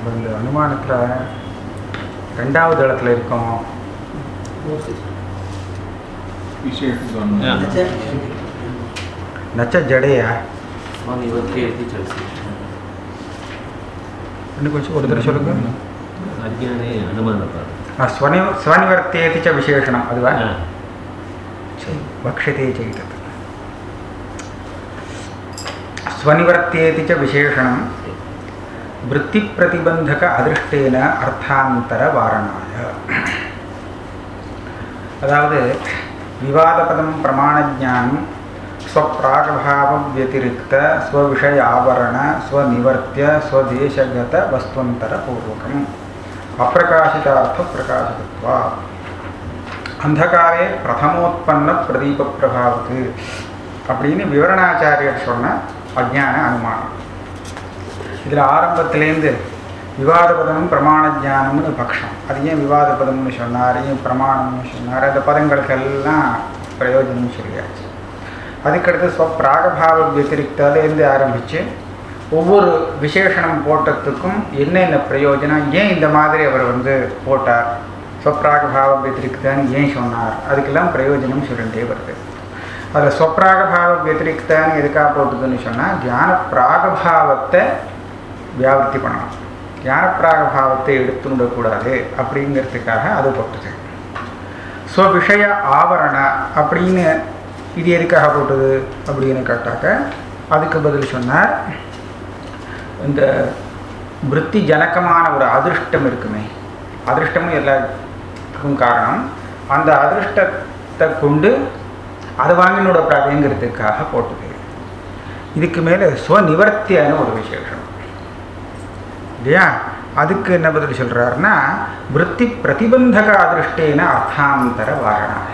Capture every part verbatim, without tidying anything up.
நம்ம இந்த அனுமானத்தில் ரெண்டாவது இடத்துல இருக்கோம். நச்ச ஜடையா இன்னும் கொஞ்சம் ஒரு தடவை சொல்லுங்க. ஸ்வனி ஸ்வனிவர்த்தேதி ச விசேஷணம் அதுவா வக்ஷதே செய்தது. ஸ்வனிவர்த்தேதி ச விசேஷணம் விருத்தி பிரதிபந்தக அதிருஷ்டேன அர்த்தாந்தர வாரணாய. அதாவது விவாதபதம் பிரமாணஜானம் ஸ்வப்ராகபாவ வியதிரிக்த ஸ்வவிஷய ஆவரண ஸ்வநிவர்த்திய ஸ்வதேசகத வஸ்துவந்தர பூர்வகம் அப்பிரகாசிதார்த்த பிரகாசிதத்வா அந்தகாரே பிரதமோத்பன்ன பிரதீப பிரபாவத்து அப்படின்னு விவரணாச்சாரியர் சொன்ன அஜ்ஞான அனுமானம். இதில் ஆரம்பத்திலேருந்து விவாதபதமும் பிரமாண ஜானம்னு பட்சம். அது ஏன் விவாதபதம்னு சொன்னார், ஏன் பிரமாணம்னு சொன்னார், அந்த பதங்களுக்கெல்லாம் பிரயோஜனம் சொல்லியாச்சு. அதுக்கடுத்து ஸ்வப்ராகபாவ வத்திரிக்தாலேருந்து ஆரம்பித்து ஒவ்வொரு விசேஷனம் போட்டத்துக்கும் என்னென்ன பிரயோஜனம், ஏன் இந்த மாதிரி அவர் வந்து போட்டார், ஸ்வப்ராகபாவ வத்திரிக்தான்னு ஏன் சொன்னார், அதுக்கெல்லாம் பிரயோஜனம் சொல்லிகிட்டே வருது. அதில் ஸ்வப்ராகபாவ வத்திரிக்தான்னு எதுக்காக போட்டுதுன்னு சொன்னால் தியான பிராகபாவத்தை வியாபர்த்தி பண்ணணும், தியான பிராகபாவத்தை எடுத்துடக்கூடாது அப்படிங்கிறதுக்காக அது போட்டுது. ஸ்வவிஷய ஆவரண அப்படின்னு இது எதுக்காக போட்டது அப்படின்னு கேட்டாக்க அதுக்கு பதில் சொன்னார், இந்த விருத்தி ஜனகமான ஒரு அதிருஷ்டம் இருக்குமே, அதிருஷ்டமும் எல்லாத்துக்கும் காரணம், அந்த அதிருஷ்டத்தை கொண்டு அதை வாங்கினோட பிராதிங்கிறதுக்காக போட்டது. இதுக்கு மேலே ஸ்வநிவர்த்தியான ஒரு விசேஷம் இல்லையா, அதுக்கு என்ன பதில் சொல்கிறாருன்னா விருத்தி பிரதிபந்தக அதிருஷ்டேன அர்த்தாந்தர வாரணாய.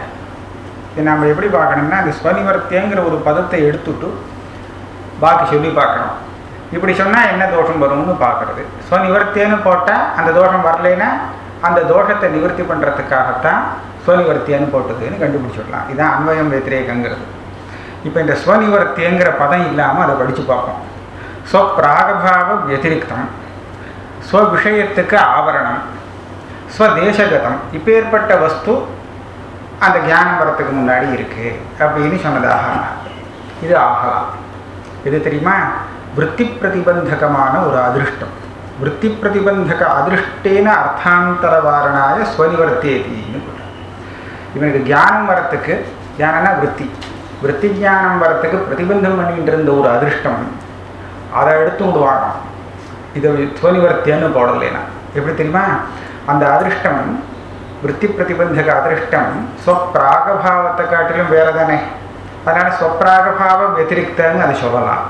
இது நம்ம எப்படி பார்க்கணும்னா அந்த ஸ்வநிவர்த்தியங்கிற ஒரு பதத்தை எடுத்துட்டு பாக்கி சொல்லி பார்க்கணும். இப்படி சொன்னால் என்ன தோஷம் வரும்னு பார்க்குறது. ஸ்வநிவர்த்தியன்னு போட்டால் அந்த தோஷம் வரலைன்னா அந்த தோஷத்தை நிவர்த்தி பண்ணுறதுக்காகத்தான் ஸ்வநிவர்த்தியன்னு போட்டதுன்னு கண்டுபிடிச்சிடலாம். இதுதான் அன்வயம் வெத்திரேகங்கிறது. இப்போ இந்த ஸ்வநிவர்த்தியங்கிற பதம் இல்லாமல் அதை படித்து பார்ப்போம். ஸ்வப்ராகபாவ வத்திரிக்தம், ஸ்வவிஷயத்துக்கு ஆவரணம், ஸ்வதேசகதம், இப்போ ஏற்பட்ட வஸ்து அந்த தியானம் வரத்துக்கு முன்னாடி இருக்குது அப்படின்னு சொன்னதாக இது ஆகலாம். இது தெரியுமா, விருத்தி பிரதிபந்தகமான ஒரு அதிருஷ்டம். விருத்தி பிரதிபந்தக அதிருஷ்டேன அர்த்தாந்தர வாரணாய ஸ்வநிவர்த்தேதின்னு சொல்கிறார். இவனுக்கு தியானம் வரத்துக்கு, தியானம்னா விருத்தி, விருத்தி ஜானம் வரத்துக்கு பிரதிபந்தம் பண்ணிட்டு இருந்த ஒரு அதிருஷ்டம் அதை எடுத்து விடுவாங்க. இதை ஸ்வநிவர்த்தியன்னு போடலைன்னா எப்படி தெரியுமா, அந்த அதிருஷ்டம் விருத்தி பிரதிபந்தக அதிருஷ்டம் ஸ்வப்ராகபாவத்தை காட்டிலும் வேறு தானே, அதனால் ஸ்வப்ராகபாவ வத்திரிக்தன்னு அதை சொல்லலாம்,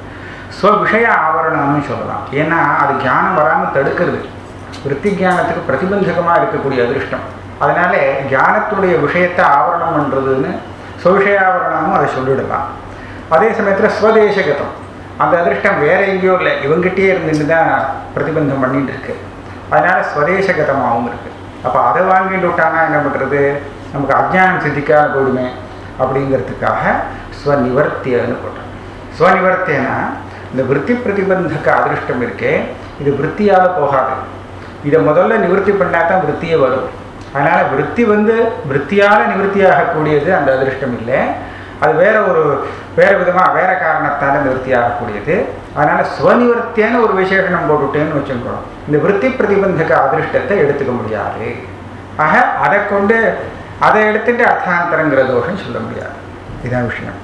ஸ்வவிஷய ஆவரணம்னு சொல்லலாம். ஏன்னா அது தியானம் வராமல் தடுக்கிறது, விருத்தி ஜானத்துக்கு பிரதிபந்தகமாக இருக்கக்கூடிய அதிருஷ்டம். அதனால தியானத்துடைய விஷயத்தை ஆவரணம் பண்ணுறதுன்னு ஸ்வவிஷயாவரணமும் அதை சொல்லிடலாம். அதே சமயத்தில் ஸ்வதேசகதம், அந்த அதிருஷ்டம் வேற எங்கேயோ இல்லை, இவங்ககிட்டயே இருந்துட்டு தான் பிரதிபந்தம் பண்ணிட்டு இருக்கு, அதனால் ஸ்வதேசகதமாகவும் இருக்குது. அப்போ அதை வாங்கிட்டு விட்டானா என்ன பண்ணுறது, நமக்கு அஜ்ஞானம் சித்திக்காக போடுமே அப்படிங்கிறதுக்காக ஸ்வநிவர்த்தியன்னு போட்டோம். ஸ்வநிவர்த்தியனா இந்த விருத்தி பிரதிபந்தக அதிருஷ்டம் இருக்கே, இது விருத்தியால் போகாது, இதை முதல்ல நிவர்த்தி பண்ணால் தான் விருத்தியே வரும். அதனால் விருத்தி வந்து விருத்தியால் நிவர்த்தியாகக்கூடியது அந்த அதிருஷ்டம் இல்லை, அது வேற ஒரு வேறு விதமாக வேறு காரணத்தால் நிவர்த்தியாகக்கூடியது. அதனால் ஸ்வநிவர்த்தியான ஒரு விசேஷனம் போட்டுட்டேன்னு வச்சுக்கணும், இந்த விருத்தி பிரதிபந்தக அதிருஷ்டத்தை எடுத்துக்க முடியாது. ஆக அதை கொண்டு அதை எடுத்துட்டு அர்த்தாந்தரங்கிற தோஷம் சொல்ல முடியாது. இதுதான் விஷயம்.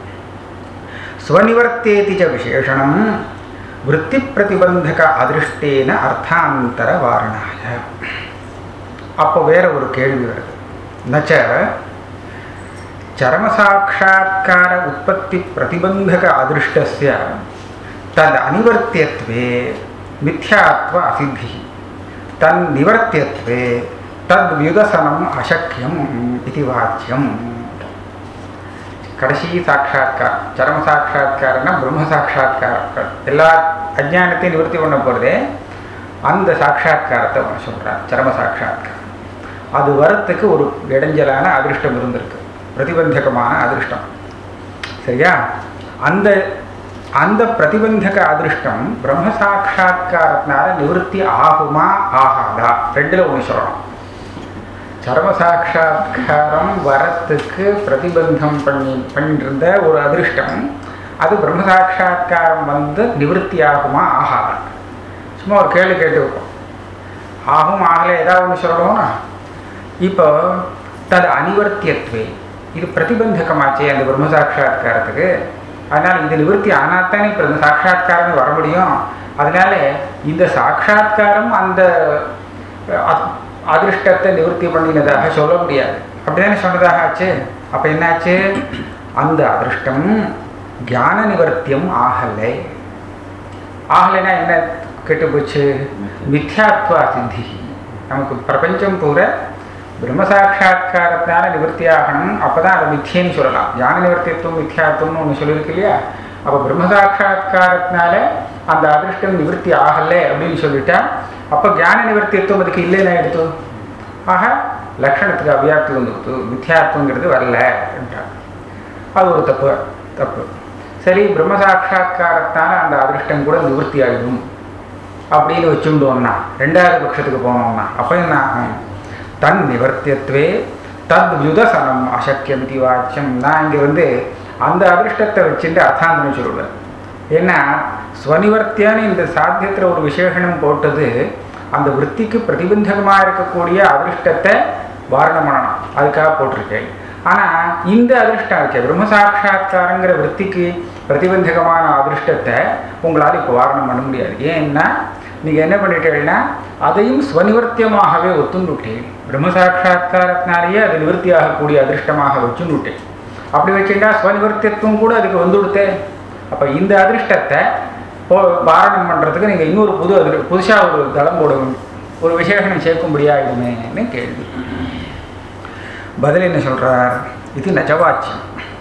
ஸ்வநிவர்த்தேதி ச விசேஷணம் விருத்தி பிரதிபந்தக அதிருஷ்டேன அர்த்தாந்தர வாரணாய. அப்போ வேற ஒரு கேள்வி வருது, நச்ச சரமசாட்சாத்கார உற்பத்தி பிரதிபந்தக அதிருஷ்டஸ்ய தத் அனிவர்த்தியத்வே மித்யாத்வ அசித்தி தன் நிவர்த்தியத்வே தத் வியுதசனம் அசக்கியம் இது வாச்சியம். கடைசி சாட்சாத்காரம், சரம சாட்சாத்காரம்னா பிரம்ம சாட்சாத்காரம், எல்லா அஜ்ஞானத்தையும் நிவர்த்தி பண்ண போகிறதே அந்த சாட்சாத்காரத்தை சொல்கிறார். சரம சாட்சாத்காரம் அது வரத்துக்கு ஒரு இடைஞ்சலான அதிருஷ்டம் இருந்திருக்கு, பிரதிபந்தகமான அதிருஷ்டம். சரியா, அந்த அந்த பிரதிபந்தக அதிருஷ்டம் பிரம்ம சாட்சா்காரத்தினால நிவர்த்தி ஆகுமா ஆகாதா ரெண்டுல ஒன்று சொல்லணும். சர்வ சாட்சா்காரம் வரத்துக்கு பிரதிபந்தம் பண்ணி பண்ணிட்டு இருந்த ஒரு அதிருஷ்டம் அது பிரம்ம சாட்சா்காரம் வந்து நிவர்த்தி ஆகுமா ஆகாதா? சும்மா ஒரு கேள்வி கேட்டு வைப்போம். ஆகும் ஆகலை ஏதாவது ஒன்று சொல்லணும்னா இப்போ தது அனிவர்த்தியத்வே இது பிரதிபந்தகமாச்சே அந்த பிரம்ம சாட்சா்காரத்துக்கு. அதனால் இது நிவர்த்தி ஆனாத்தானே இப்போ இந்த சாட்சா்காரம் வர முடியும். அதனால இந்த சாட்சா்காரம் அந்த அதிருஷ்டத்தை நிவர்த்தி பண்ணினதாக சொல்ல முடியாது. அப்படிதானே சொன்னதாக ஆச்சு. அப்போ என்னாச்சு? அந்த அதிருஷ்டம் ஞான நிவர்த்தியம் ஆகலை. ஆகலைன்னா என்ன கெட்டு போச்சு? மித்யாத்வா சித்தி. நமக்கு பிரபஞ்சம் பூரா பிரம்ம சாட்சா்காரத்தினால நிவர்த்தி ஆகணும். அப்போ தான் அதை மித்தியன்னு சொல்லலாம். ஞான நிவர்த்தியத்துவம் மித்யாத்துவம்னு ஒன்று சொல்லியிருக்கு இல்லையா? அப்போ பிரம்ம சாட்சா்காரத்தினால அந்த அதிருஷ்டம் நிவர்த்தி ஆகலை அப்படின்னு சொல்லிட்டா அப்போ ஞான நிவர்த்தியத்துவம் அதுக்கு இல்லைன்னா எடுத்து ஆக லட்சணத்துக்கு அவ்வியாப்தி வந்துடுத்து, மித்யாத்துவங்கிறது வரல என்றார். அது ஒரு தப்பு தப்பு சரி, பிரம்ம சாட்சா்காரத்தால் அந்த அதிருஷ்டம் கூட நிவர்த்தி ஆகிடும் அப்படின்னு வச்சுட்டோம்னா ரெண்டாவது பட்சத்துக்கு போனோம்னா அப்போ என்ன ஆகும்? தன் நிவர்த்தியத்துவே தத் வியுதசனம் அசக்கியம் இது வாச்சியம். நான் இங்கே வந்து அந்த அதிருஷ்டத்தை வச்சுட்டு அர்த்தாந்தம் சொல்லுவேன். ஏன்னா ஸ்வநிவர்த்தியான்னு இந்த சாத்தியத்தில் ஒரு விசேஷனம் போட்டது அந்த விற்த்திக்கு பிரதிபந்தகமாக இருக்கக்கூடிய அதிருஷ்டத்தை வாரணம் பண்ணணும், அதுக்காக போட்டிருக்கேன். ஆனால் இந்த அதிருஷ்டம் இருக்கே பிரம்ம சாட்சா்காரங்கிற விற்த்திக்கு பிரதிபந்தகமான அதிருஷ்டத்தை உங்களால் இப்போ வாரணம் பண்ண முடியாது. ஏன்னா நீங்கள் என்ன பண்ணிட்டீங்கன்னா அதையும் ஸ்வநிவர்த்தியமாகவே ஒத்துண்டுட்டேன். பிரம்ம சாட்சா்காரத்தினாலேயே அது நிவர்த்தி ஆகக்கூடிய அதிருஷ்டமாக வச்சுன்னுட்டேன். அப்படி வச்சுட்டா ஸ்வநிவர்த்தியத்துவம் கூட அதுக்கு வந்துவிடுத்தேன். அப்போ இந்த அதிருஷ்டத்தை போ வாரணம் பண்ணுறதுக்கு நீங்கள் இன்னொரு புது அதிரு புதுசாக ஒரு தளம் போட ஒரு விசேஷனம் சேர்க்கும்படியாகிடுமேன்னு கேள்வி. பதில் என்ன சொல்கிறார்? இது நஜவாச்சியம்.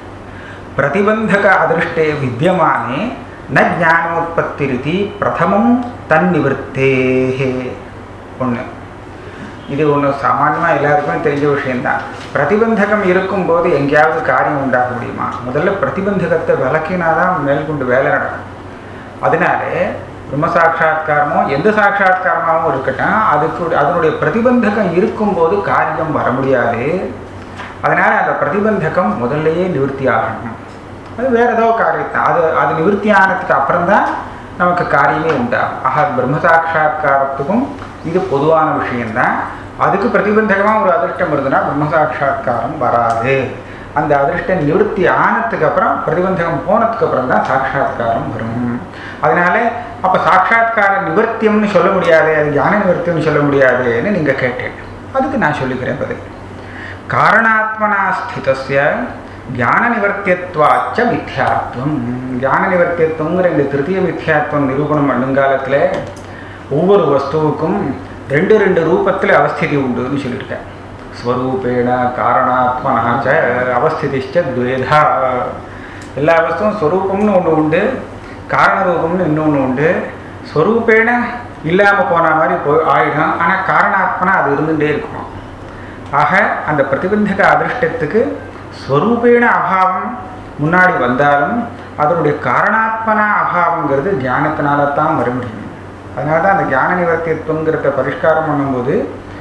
பிரதிபந்தக அதிருஷ்டே வித்தியமானே ந ஞானோத்பத்திரிதி பிரதமம் தன்னிவர்த்தேஹே. ஒன்று இது ஒன்று சாமான்யமாக எல்லாருக்குமே தெரிஞ்ச விஷயந்தான். பிரதிபந்தகம் இருக்கும்போது எங்கேயாவது காரியம் உண்டாக முடியுமா? முதல்ல பிரதிபந்தகத்தை விளக்கினாதான் மேற்கொண்டு வேலை நடக்கும். அதனாலே பிரம்ம சாட்சா்காரமோ எந்த சாட்சா்காரமாகவும் இருக்கட்டும், அதுக்கு அதனுடைய பிரதிபந்தகம் இருக்கும்போது காரியம் வர முடியாது. அதனால் அந்த பிரதிபந்தகம் முதல்லையே நிவர்த்தி ஆகணும். அது வேறு ஏதோ காரியத்தான். அது அது நிவர்த்தி ஆனதுக்கு அப்புறம்தான் நமக்கு காரியமே உண்டாகும். ஆக பிரம்ம சாட்சா்காரத்துக்கும் இது பொதுவான விஷயந்தான். அதுக்கு பிரதிபந்தகமாக ஒரு அதிருஷ்டம் இருந்ததுன்னா பிரம்ம சாட்சா்காரம் வராது. அந்த அதிருஷ்டம் நிவர்த்தி ஆனதுக்கு அப்புறம் பிரதிபந்தகம் போனதுக்கு அப்புறம் தான் சாட்சா்காரம் வரும். அதனால அப்போ சாட்சா்கார நிவர்த்தியம்னு சொல்ல முடியாது, அது ஞான நிவர்த்தியம்னு சொல்ல முடியாதுன்னு நீங்கள் கேட்டேன். அதுக்கு நான் சொல்லிக்கிறேன் பதில். காரணாத்மனா ஸ்திதஸ்ய ஞான நிவர்த்தியத்வாச்ச மித்யாத்வம். ஞான நிவர்த்தியத்துவங்கிற இந்த திருத்திய மித்யாத்வம் நிரூபணம் பண்ணுங்காலத்தில் ஒவ்வொரு வஸ்துவுக்கும் ரெண்டு ரெண்டு ரூபத்தில் அவஸ்திதி உண்டுன்னு சொல்லியிருக்கேன். ஸ்வரூபேண காரணாத்மனாச்ச அவஸ்திதிஷ்ட துவேதா. எல்லா வஸ்துவும் ஸ்வரூபம்னு ஒன்று உண்டு, காரணரூபம்னு இன்னொன்று உண்டு. ஸ்வரூபேண இல்லாமல் போன மாதிரி போய் ஆயிடும், ஆனால் காரணாத்மனா அது இருந்துகிட்டே இருக்கணும். ஆக அந்த பிரதிபந்தக அதிருஷ்டத்துக்கு ஸ்வரூபேண அபாவம் முன்னாடி வந்தாலும் அதனுடைய காரணாத்மனா அபாவங்கிறது ஞானத்தினால தான் வர முடியும். அதனால தான் அந்த ஞான நிவர்த்தியத்துவங்கிறத பரிஷ்காரம் பண்ணும்போது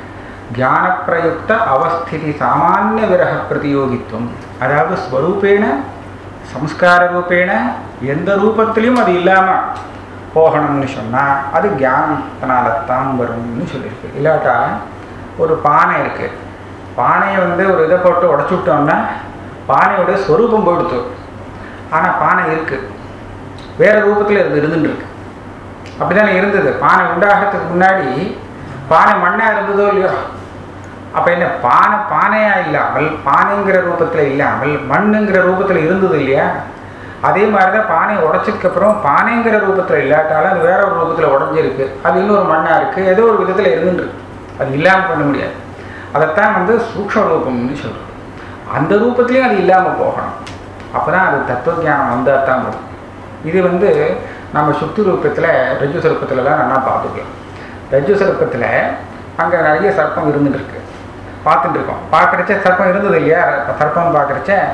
ஞான பிரயுக்த அவஸ்திதி சாமானிய விரக பிரதியோகித்துவம், அதாவது ஸ்வரூபேண சம்ஸ்கார ரூபேண எந்த ரூபத்திலையும் அது இல்லாமல் போகணும்னு சொன்னால் அது ஞானத்தினால தான் வரும்னு சொல்லியிருக்கு. இல்லாட்டா ஒரு பானை இருக்குது, பானையை வந்து ஒரு இதை போட்டு உடச்சி விட்டோம்னா பானையோட ஸ்வரூபம் போயிடுத்து, ஆனால் பானை இருக்குது, வேறு ரூபத்தில் இருந்து இருந்துட்டுருக்கு. அப்படி தானே இருந்தது. பானை உண்டாகிறதுக்கு முன்னாடி பானை மண்ணாக இருந்ததோ இல்லையோ? அப்போ என்ன பானை பானையாக இல்லாமல் பானைங்கிற ரூபத்தில் இல்லாமல் மண்ணுங்கிற ரூபத்தில் இருந்தது இல்லையா? அதே மாதிரி தான் பானை உடச்சதுக்கப்புறம் பானைங்கிற ரூபத்தில் இல்லாட்டாலும் அது வேற ஒரு ரூபத்தில் உடஞ்சிருக்கு, அது இன்னொரு மண்ணாக இருக்குது, ஏதோ ஒரு விதத்தில் இருந்துருக்கு, அது இல்லாமல் பண்ண முடியாது. அதைத்தான் வந்து சூக்ஷ்ம ரூபம்னு சொல்கிறோம். அந்த ரூபத்துலேயும் அது இல்லாமல் போகணும். அப்போ தான் அது தத்துவஞானம் வந்தால் தான் வரும். இது வந்து நம்ம சுத்தி ரூபத்தில் ரஜ்ஜு சர்ப்பத்திலலாம் நல்லா பார்த்துக்கலாம். ரஜ்ஜு சர்ப்பத்தில் அங்கே நிறைய சர்ப்பம் இருந்துகிட்டு இருக்கு, பார்த்துட்டு இருக்கோம். பார்க்குறச்ச சர்ப்பம் இருந்தது இல்லையா? சர்ப்பம் பார்க்குறச்ச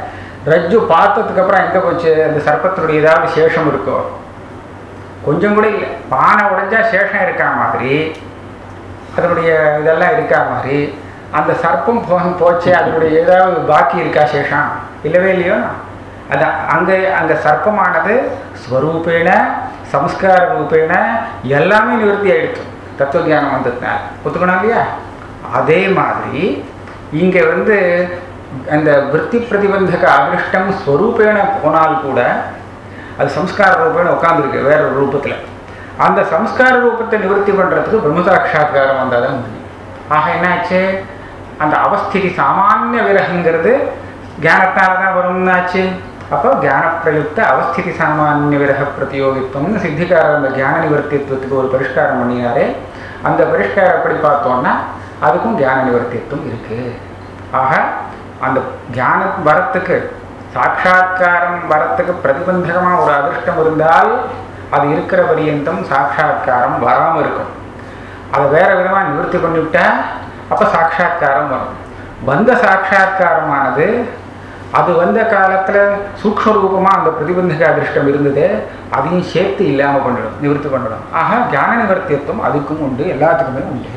ரஜ்ஜு பார்த்ததுக்கப்புறம் எங்கே போச்சு? அந்த சர்ப்பத்தினுடைய ஏதாவது சேஷம் இருக்கோ? கொஞ்சம் கூட இல்லை. பானை உடைஞ்சா சேஷம் இருக்கா மாதிரி, அதனுடைய இதெல்லாம் இருக்கா மாதிரி, அந்த சர்ப்பம் போ போச்சு அதனுடைய ஏதாவது பாக்கி இருக்கா சேஷம்? இல்லவே இல்லையோ. அது அங்கே அந்த சர்ப்பமானது ஸ்வரூபேண சம்ஸ்கார ரூபேண எல்லாமே நிவர்த்தி ஆகிடுச்சு தத்துவ ஜானம் வந்ததுனால. ஒத்துக்கணும் இல்லையா? அதே மாதிரி இங்கே வந்து அந்த விற்பி பிரதிபந்தக அதிருஷ்டம் ஸ்வரூபேண போனால் கூட அது சம்ஸ்கார ரூபேண உட்காந்துருக்கு வேற ஒரு ரூபத்தில். அந்த சம்ஸ்கார ரூபத்தை நிவர்த்தி பண்ணுறதுக்கு பிரம்மசாட்சா்காரம் வந்தால் தான் முடியும். ஆக என்னாச்சு? அந்த அவஸ்திதி சாமானிய விரகங்கிறது தியானத்தால தான் வரும்னாச்சு. அப்போ தியான பிரயுக்த அவஸ்திதி சாமானிய விரக பிரதியோகித்துவம்னு சித்திக்காரர் அந்த தியான நிவர்த்தித்துவத்துக்கு ஒரு பரிஷ்காரம் பண்ணினாரே, அந்த பரிஷ்காரம் எப்படி பார்த்தோன்னா அதுக்கும் தியான நிவர்த்தித்துவம் இருக்குது. ஆக அந்த தியானம் வரத்துக்கு சாட்சா்காரம் வரத்துக்கு பிரதிபந்தகமாக ஒரு அதிர்ஷ்டம் இருந்தால் அது இருக்கிற பரியந்தம் சாட்சா்காரம் வராமல் இருக்கும். அதை வேறு விதமாக நிவர்த்தி பண்ணிவிட்டால் அப்போ சாட்சா்காரம் வரும். வந்த சாட்சா்காரமானது அது வந்த காலத்தில் சூக்ஷ்ம ரூபமாக அந்த பிரதிபந்தக அதிர்ஷ்டம் இருந்தது, அதையும் சேர்த்து இல்லாமல் பண்ணிடும், நிவர்த்தி பண்ணிடும். ஆக தியான நிவர்த்தியத்துவம் அதுக்கும் உண்டு, எல்லாத்துக்குமே உண்டு.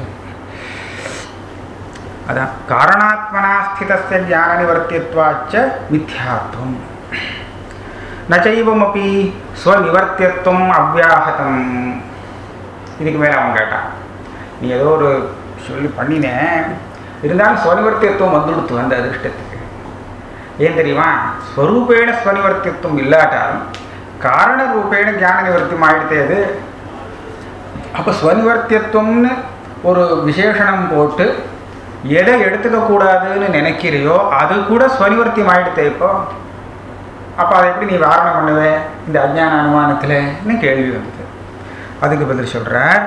அதான் காரணாத்மனா ஸ்திதஸ்ய ஞான நிவர்த்தியத்வாச்ச மித்யாத்வம் நச்சைவமபி ஸ்வநிவர்த்தியத்துவம் அவ்யாஹதம். இதுக்கு மேலே அவன் கேட்டான், நீ ஏதோ ஒரு சொல்லி பண்ணினேன், இருந்தாலும் ஸ்வநிவர்த்தியத்துவம் வந்துடுத்து அந்த அதிர்ஷ்டத்துக்கு. ஏன் தெரியுமா? ஸ்வரூபேண ஸ்வநிவர்த்தியத்துவம் இல்லாட்டாலும் காரண ரூபேண ஞான நிவர்த்தியம் ஆகிடுத்தே அது. அப்போ ஸ்வநிவர்த்தியத்துவம்னு ஒரு விசேஷனம் போட்டு எதை எடுத்துக்கக்கூடாதுன்னு நினைக்கிறையோ அது கூட ஸ்வநிவர்த்தியம் ஆகிடுத்தே இப்போ. அப்போ அதை எப்படி நீ வாரணம் பண்ணுவேன் இந்த அஜ்ஞான அனுமானத்தில்னு கேள்வி வந்தது. அதுக்கு பதில் சொல்கிறார்,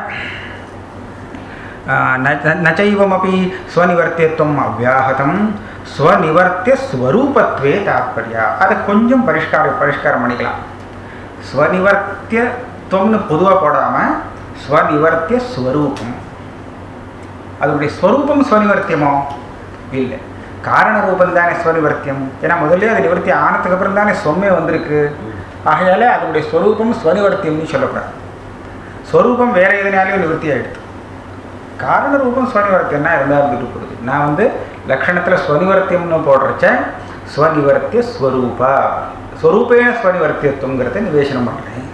நச்சைவமபி ஸ்வநிவர்த்தியத்துவம் அவ்யாஹதம் ஸ்வநிவர்த்திய ஸ்வரூபத்வே தாத்பர்யா. அதை கொஞ்சம் பரிஷ்கார பரிஷ்காரம் பண்ணிக்கலாம். ஸ்வநிவர்த்தியத்துவம்னு பொதுவாக போடாமல் ஸ்வநிவர்த்திய ஸ்வரூபம். அதனுடைய ஸ்வரூபம் ஸ்வநிவர்த்தியமோ? இல்லை, காரண ரூபம் தானே ஸ்வநிவர்த்தியம். ஏன்னா முதல்ல அது நிவர்த்தி ஆனதுக்கு அப்புறம் தானே சொம்மே வந்திருக்கு. ஆகையால அதனுடைய ஸ்வரூபம் ஸ்வநிவர்த்தியம்னு சொல்லக்கூடாது. ஸ்வரூபம் வேற எதுனாலையும் நிவர்த்தி ஆகிடுது. காரண ரூபம் ஸ்வநிவர்த்தியம்னா இருந்தால் இருந்துட்டு போடுது. நான் வந்து லக்ஷணத்தில் ஸ்வநிவர்த்தியம்னு போடுறச்ச ஸ்வநிவர்த்திய ஸ்வரூபா ஸ்வரூபேண ஸ்வநிவர்த்தியத்துவங்கிறத நிவேசனம் பண்ணுறேன்.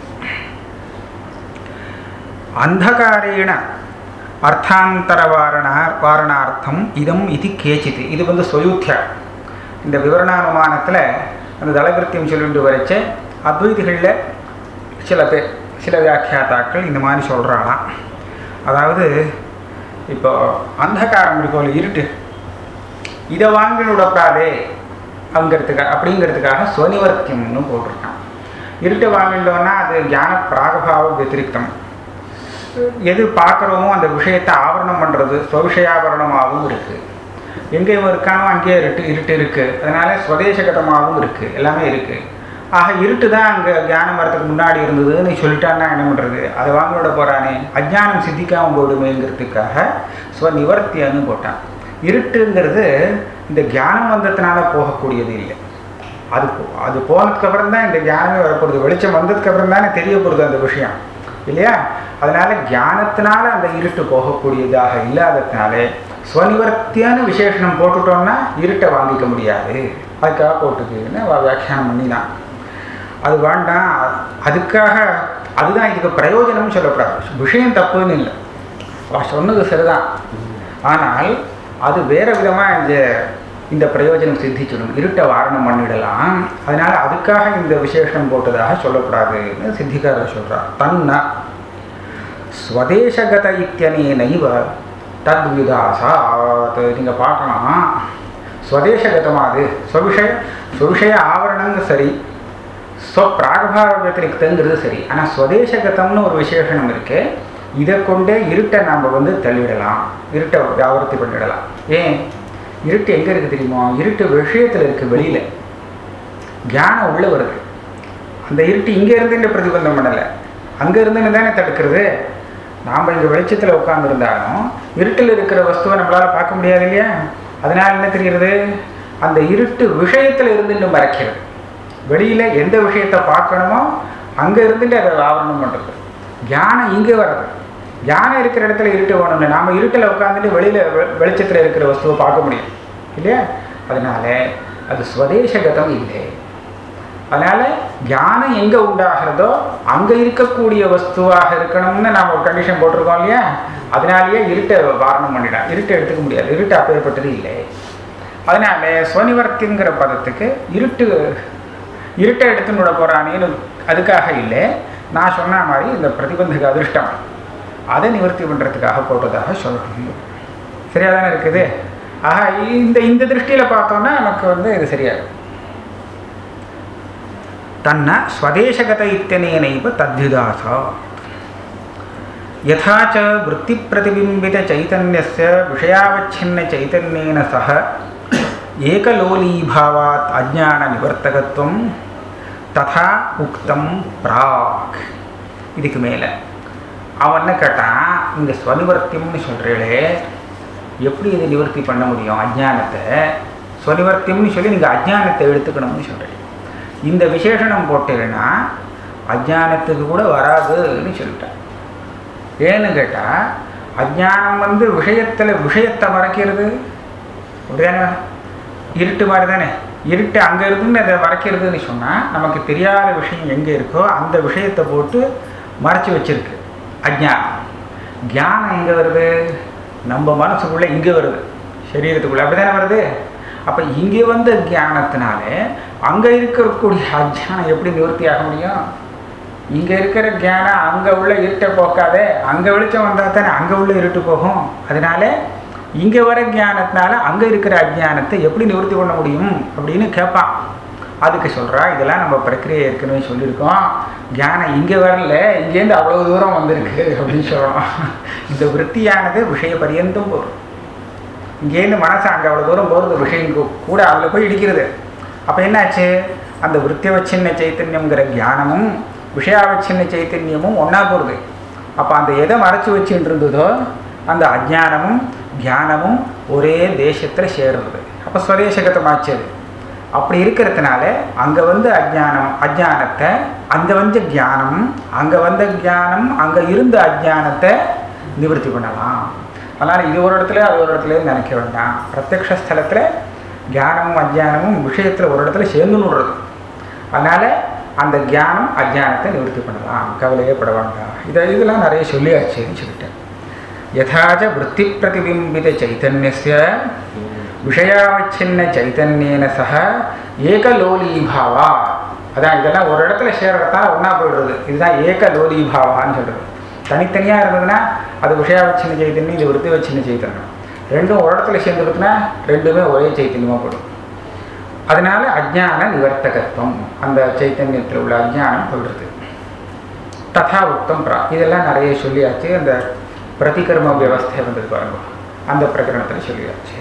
அந்தகாரேண அர்த்தாந்தர வாரணா வாரணார்த்தம் இதம் இது கேச்சித்து. இது வந்து ஸ்வயூத்தியா. இந்த விவரணானுமானத்தில் அந்த தலகிருத்தியம் சொல்லிட்டு வரைச்ச அத்வைதிகளில் சில பேர் சில வியாக்கியாத்தாக்கள் இந்த மாதிரி சொல்கிறாங்களாம். அதாவது இப்போ அந்தகாரம் இருக்கோம், இருட்டு, இதை வாங்கி விடக்கூடாதே அங்கிறதுக்காக அப்படிங்கிறதுக்காக ஸ்வநிவர்த்தியம்னு போட்டிருக்கான். இருட்டை வாங்கிட்டோன்னா அது ஞான பிராகபாவ வத்திரிக்தம். எது பார்க்குறோமோ அந்த விஷயத்தை ஆவரணம் பண்ணுறது ஸ்வவிஷயாவரணமாகவும் இருக்குது. எங்கேயும் இருக்கானோ அங்கேயே இருட்டு இருட்டு இருக்குது. அதனால் ஸ்வதேசகதமாகவும் இருக்குது, எல்லாமே இருக்குது. ஆக இருட்டு தான் அங்கே ஞானம் வரத்துக்கு முன்னாடி இருந்ததுன்னு சொல்லிட்டான்னா என்ன பண்ணுறது? அதை வாங்க விட போகிறானே, அஜ்ஞானம் சித்திக்காமல் போயிடுமேங்கிறதுக்காக ஸ்வநிவர்த்தியன்னு போட்டான். இருட்டுங்கிறது இந்த ஞானம் வந்ததுனால போகக்கூடியது இல்லை. அது அது போனதுக்கப்புறம் தான் இந்த ஞானமே வரப்போகுது. வெளிச்சம் வந்ததுக்கப்புறம் தானே தெரிய போகிறது அந்த விஷயம் இல்லையா? அதனால் ஞானத்தினால அந்த இருட்டு போகக்கூடியதாக இல்லாததுனாலே ஸ்வநிவர்த்தியான விசேஷனம் போட்டுட்டோம்னா இருட்டை வாங்கிக்க முடியாது. அதுக்காக போட்டுக்குன்னு வியாக்கியானம் பண்ணி தான் அது வேண்டாம். அதுக்காக அதுதான் இதுக்கு பிரயோஜனம்னு சொல்லக்கூடாது. விஷயம் தப்புன்னு இல்லை, சொன்னது சரிதான். ஆனால் அது வேறு விதமாக இந்த இந்த பிரயோஜனம் சித்திச்சிடும். இருட்டை வாரணம் பண்ணிடலாம். அதனால் அதுக்காக இந்த விசேஷம் போட்டதாக சொல்லக்கூடாதுன்னு சித்திகாரர் சொல்கிறார். தன்னா ஸ்வதேசகத இத்தியனேனைவ தத்விதாசாத். நீங்கள் பார்க்கலாம், ஸ்வதேசகதமாது ஸ்வவிஷய ஸ்வவிஷய ஆவரணங்க சரி, ஸ்வப்பிராகபாவ வத்திரிக்தங்கிறது சரி. ஆனால் ஸ்வதேசகதம்னு ஒரு விசேஷனம் இருக்குது. இதை கொண்டே இருட்டை நாம் வந்து தள்ளிடலாம், இருட்டை வியாவர்த்தி பண்ணிடலாம். ஏன்? இருட்டு எங்கே இருக்குது தெரியுமோ? இருட்டு விஷயத்தில் இருக்குது, வெளியில். ஞானம் உள்ளே வருது. அந்த இருட்டு இங்கே இருந்து பிரதிபந்தம் பண்ணலை, அங்கே இருந்துன்னு தானே தடுக்கிறது. நாம் இங்கே வெளிச்சத்தில் உட்காந்துருந்தாலும் இருட்டில் இருக்கிற வஸ்துவை நம்மளால் பார்க்க முடியாது இல்லையா? அதனால் என்ன தெரிகிறது? அந்த இருட்டு விஷயத்தில் இருந்துட்டு மறைக்கிறது. வெளியில் எந்த விஷயத்தை பார்க்கணுமோ அங்கே இருந்துட்டு அதை ஆவரணம் பண்ணுறது. ஞானம் இங்கே வர்றது. ஞானம் இருக்கிற இடத்துல இருட்டு வேணும்ல. நாம் இருட்டில் உட்காந்துட்டு வெளியில் வெளிச்சத்தில் இருக்கிற வஸ்துவை பார்க்க முடியும் இல்லையா? அதனால அது ஸ்வதேசகதம் இல்லை. அதனால் ஞானம் எங்கே உண்டாகிறதோ அங்கே இருக்கக்கூடிய வஸ்துவாக இருக்கணும்னு நாம் ஒரு கண்டிஷன் போட்டிருக்கோம் இல்லையா? அதனாலேயே இருட்டை வாரணம் பண்ணிடலாம். இருட்டை எடுத்துக்க முடியாது. இருட்டு அப்பேற்பட்டது இல்லை. அதனால ஸ்வநிவர்த்திங்கிற பதத்துக்கு இருட்டு இருட்டை எடுத்துன்னு விட போகிறானேன்னு அதுக்காக இல்லை. நான் சொன்ன மாதிரி இந்த பிரதிபந்தக அதிருஷ்டம் அதை நிவர்த்தி பண்ணுறதுக்காக போட்டதாக சொல்லணும். சரியாக தானே இருக்குது. ஆஹா, இந்த இந்த திருஷ்டியில் பார்த்தோன்னா நமக்கு வந்து இது சரியாகும். தன்ன ஸ்வதேசகத இத்தனேனைவ தத்விதாச யதா ச விருத்தி பிரதிபிம்பித சைதன்யஸ்ய விஷயாவச்சின்ன சைதன்யேன சஹ ஏகலோலீபாவாத் அஜ்ஞான நிவர்த்தகத்துவம் ததா உக்தம் பிராக். இதுக்கு மேலே அவன் என்ன கேட்டான், இங்கே ஸ்வநிவர்த்தியம்னு சொல்கிறீங்களே, எப்படி இதை நிவர்த்தி பண்ண முடியும்? அஜ்ஞானத்தை ஸ்வநிவர்த்தியம்னு சொல்லி நீங்கள் அஜ்ஞானத்தை எடுத்துக்கணும்னு சொல்கிறீங்க. இந்த விசேஷனம் போட்டீங்கன்னா அஜ்ஞானத்துக்கு கூட வராதுன்னு சொல்லிட்டான். ஏன்னு கேட்டால் அஜ்ஞானம் வந்து விஷயத்தில் விஷயத்தை மறைக்கிறது அப்படிதானே? இருட்டு மாதிரி தானே. இருட்டு அங்கே இருக்குன்னு அதை மறைக்கிறதுன்னு சொன்னால் நமக்கு தெரியாத விஷயம் எங்கே இருக்கோ அந்த விஷயத்தை போட்டு மறைச்சி வச்சிருக்கு அஜ்ஞானம். ஞானம் எங்கே வருது? நம்ம மனசுக்குள்ளே இங்கே வருது, சரீரத்துக்குள்ளே அப்படி தானே வருது. அப்போ இங்கே வந்த ஞானத்தினால அங்கே இருக்கக்கூடிய அஜ்ஞானம் எப்படி நிவர்த்தி ஆக முடியும்? இங்கே இருக்கிற ஞானம் அங்கே உள்ள இருட்டை போக்காதே. அங்கே வெளிச்சம் வந்தால் தானே அங்கே உள்ள இருட்டு போகும். அதனால இங்கே வர ஞானத்தினால அங்கே இருக்கிற அஜ்ஞானத்தை எப்படி நிவர்த்தி பண்ண முடியும் அப்படின்னு கேட்பான். அதுக்கு சொல்கிறா, இதெல்லாம் நம்ம பிரக்கிரியை ஏற்கனவே சொல்லியிருக்கோம். ஞானம் இங்கே வரல, இங்கேருந்து அவ்வளோ தூரம் வந்திருக்கு அப்படின்னு சொல்கிறோம். இந்த விற்த்தியானது விஷய பரியந்தம் போகும். இங்கேருந்து மனசு அங்கே அவ்வளோ தூரம் போகிறது, விஷயம் கூட அதில் போய் இடிக்கிறது. அப்போ என்னாச்சு? அந்த விற்த்தியவச்சின்ன சைத்தன்யங்கிற ஞானமும் விஷயாவச்சின்ன சைத்தன்யமும் ஒன்றா போகிறது. அப்போ அந்த எதை மறைச்சி வச்சுட்டு இருந்ததோ அந்த அஜ்ஞானமும் ஞானமும் ஒரே தேசத்தில் சேர்றது. அப்போ ஸ்வதேசகத்தமாச்சது. அப்படி இருக்கிறதுனால அங்கே வந்து அஜ்ஞானம் அஜ்ஞானத்தை அங்கே வந்து ஞானம் அங்கே வந்த ஞானம் அங்கே இருந்த அஜ்ஞானத்தை நிவர்த்தி பண்ணலாம். அதனால் இது ஒரு இடத்துல அது ஒரு இடத்துல நினைக்க வேண்டாம். பிரத்யக்ஷ ஸ்தலத்தில் ஞானமும் அஜ்ஞானமும் விஷயத்தில் ஒரு இடத்துல சேர்ந்து நுடுறது. அதனால் அந்த ஞானம் அஜ்ஞானத்தை நிவர்த்தி பண்ணலாம், கவலையே பட வேண்டாம். இதை இதெல்லாம் நிறைய சொல்லியாச்சுன்னு சொல்லிட்டேன். யதாச்ச விருத்தி பிரதிபிம்பித சைத்தன்யஸ்ய விஷயாவச்சின்ன சைத்தன்யேன சஹ ஏகலோலீபாவா. அதான் இதெல்லாம் ஒரு இடத்துல சேர்றதா ஒன்றா போயிடுறது. இதுதான் ஏகலோலீபாவான்னு சொல்கிறது. தனித்தனியாக இருந்ததுன்னா அது விஷயாவச்சின்ன சைத்தன்யம், இது விருத்தி வச்சின்ன சைத்தன்யம். ரெண்டும் ஒரு இடத்துல சேர்ந்துருக்குன்னா ரெண்டுமே ஒரே சைத்தன்யமாக போயிடும். அதனால அஜ்ஞான நிவர்த்தகத்துவம், அந்த சைத்தன்யத்தில் உள்ள அஜ்ஞானம் போயிடுறது. ததா உக்தம் பிரா. இதெல்லாம் நிறைய சொல்லியாச்சு. அந்த பிரதிகர்ம வியவஸ்தை வந்தது பாருங்க, அந்த பிரகரணத்தில் சொல்லியாச்சு.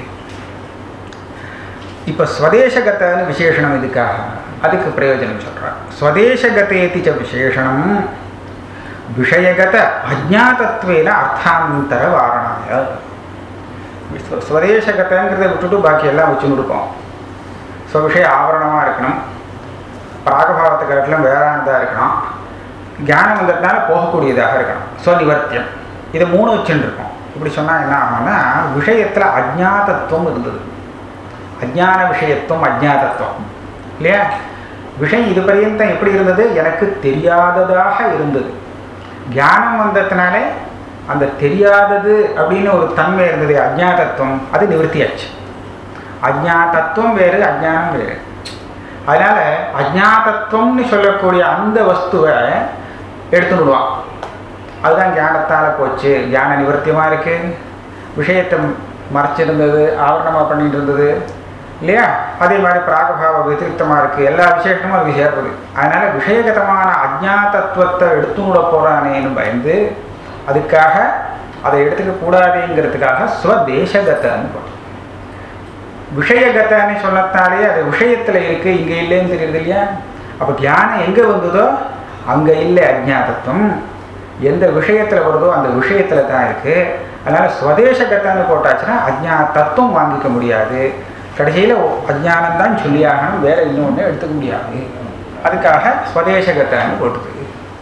இப்போ ஸ்வதேசகத்தன்னு விசேஷனம் இதுக்காக அதுக்கு பிரயோஜனம் சொல்கிறார். ஸ்வதேசகதேதி ச விசேஷனம் விஷயகத அஜ்ஞாதத்வேன அர்த்தாந்தர வாரணாய. ஸ்வதேசகத்தங்கிறத விட்டுட்டு பாக்கி எல்லாம் வச்சுன்னு இருப்போம். ஸ்வவிஷய ஆவரணமாக இருக்கணும், பிராகபாவத்தை காட்டிலும் வேறானதாக இருக்கணும், ஞானம் வந்ததுனால போகக்கூடியதாக இருக்கணும், ஸ்வநிவர்த்தியம். இதை மூணு வச்சுன்னு இருக்கோம். இப்படி சொன்னால் என்ன ஆகும்னா விஷயத்தில் அஜ்ஞாதத்துவம் இருந்தது. அஜ்ஞான விஷயத்துவம் அஜ்ஞாதத்துவம் இல்லையா? விஷயம் இது பரியந்தம் எப்படி இருந்தது? எனக்கு தெரியாததாக இருந்தது. ஞானம் வந்ததுனால அந்த தெரியாதது அப்படின்னு ஒரு தன்மை இருந்தது, அஜ்ஞாதத்துவம், அது நிவர்த்தியாச்சு. அஜ்ஞாதத்துவம் வேறு, அஜ்ஞானம் வேறு. அதனால் அஜ்ஞாதத்துவம்னு சொல்லக்கூடிய அந்த வஸ்துவை எடுத்து விடுவான். அதுதான் ஞானத்தால் போச்சு, ஞான நிவர்த்தியமாக இருக்குது. விஷயத்தை மறைச்சிருந்தது, ஆவரணமாக பண்ணிட்டு இருந்தது இல்லையா? அதே மாதிரி பிராகபாவ வத்திரிக்தமாக இருக்குது, எல்லா விசேஷமும் அது சேர்ப்பது. அதனால் விஷயகதமான அஜ்ஞாதத்துவத்தை எடுத்து விட போகிறானேன்னு பயந்து அதுக்காக அதை எடுத்துக்க கூடாதுங்கிறதுக்காக ஸ்வதேசகத்தன்னு போட்டோம். விஷயகத்தன்னு சொன்னத்தாலே அது விஷயத்தில் இருக்குது, இங்கே இல்லைன்னு தெரியுது இல்லையா? அப்போ தியானம் எங்கே வந்ததோ அங்கே இல்லை அஜ்ஞாதத்துவம். எந்த விஷயத்தில் வருதோ அந்த விஷயத்தில் தான் இருக்குது. அதனால் ஸ்வதேசகத்தன்னு போட்டாச்சுன்னா அஜ்ஞா தத்துவம் வாங்கிக்க முடியாது. கடைசியில் அஜ்ஞானம்தான் சொல்லியாகணும், வேற இன்னொன்று எடுத்துக்க முடியாது. அதுக்காக ஸ்வதேசகத்தான்னு போட்டுது.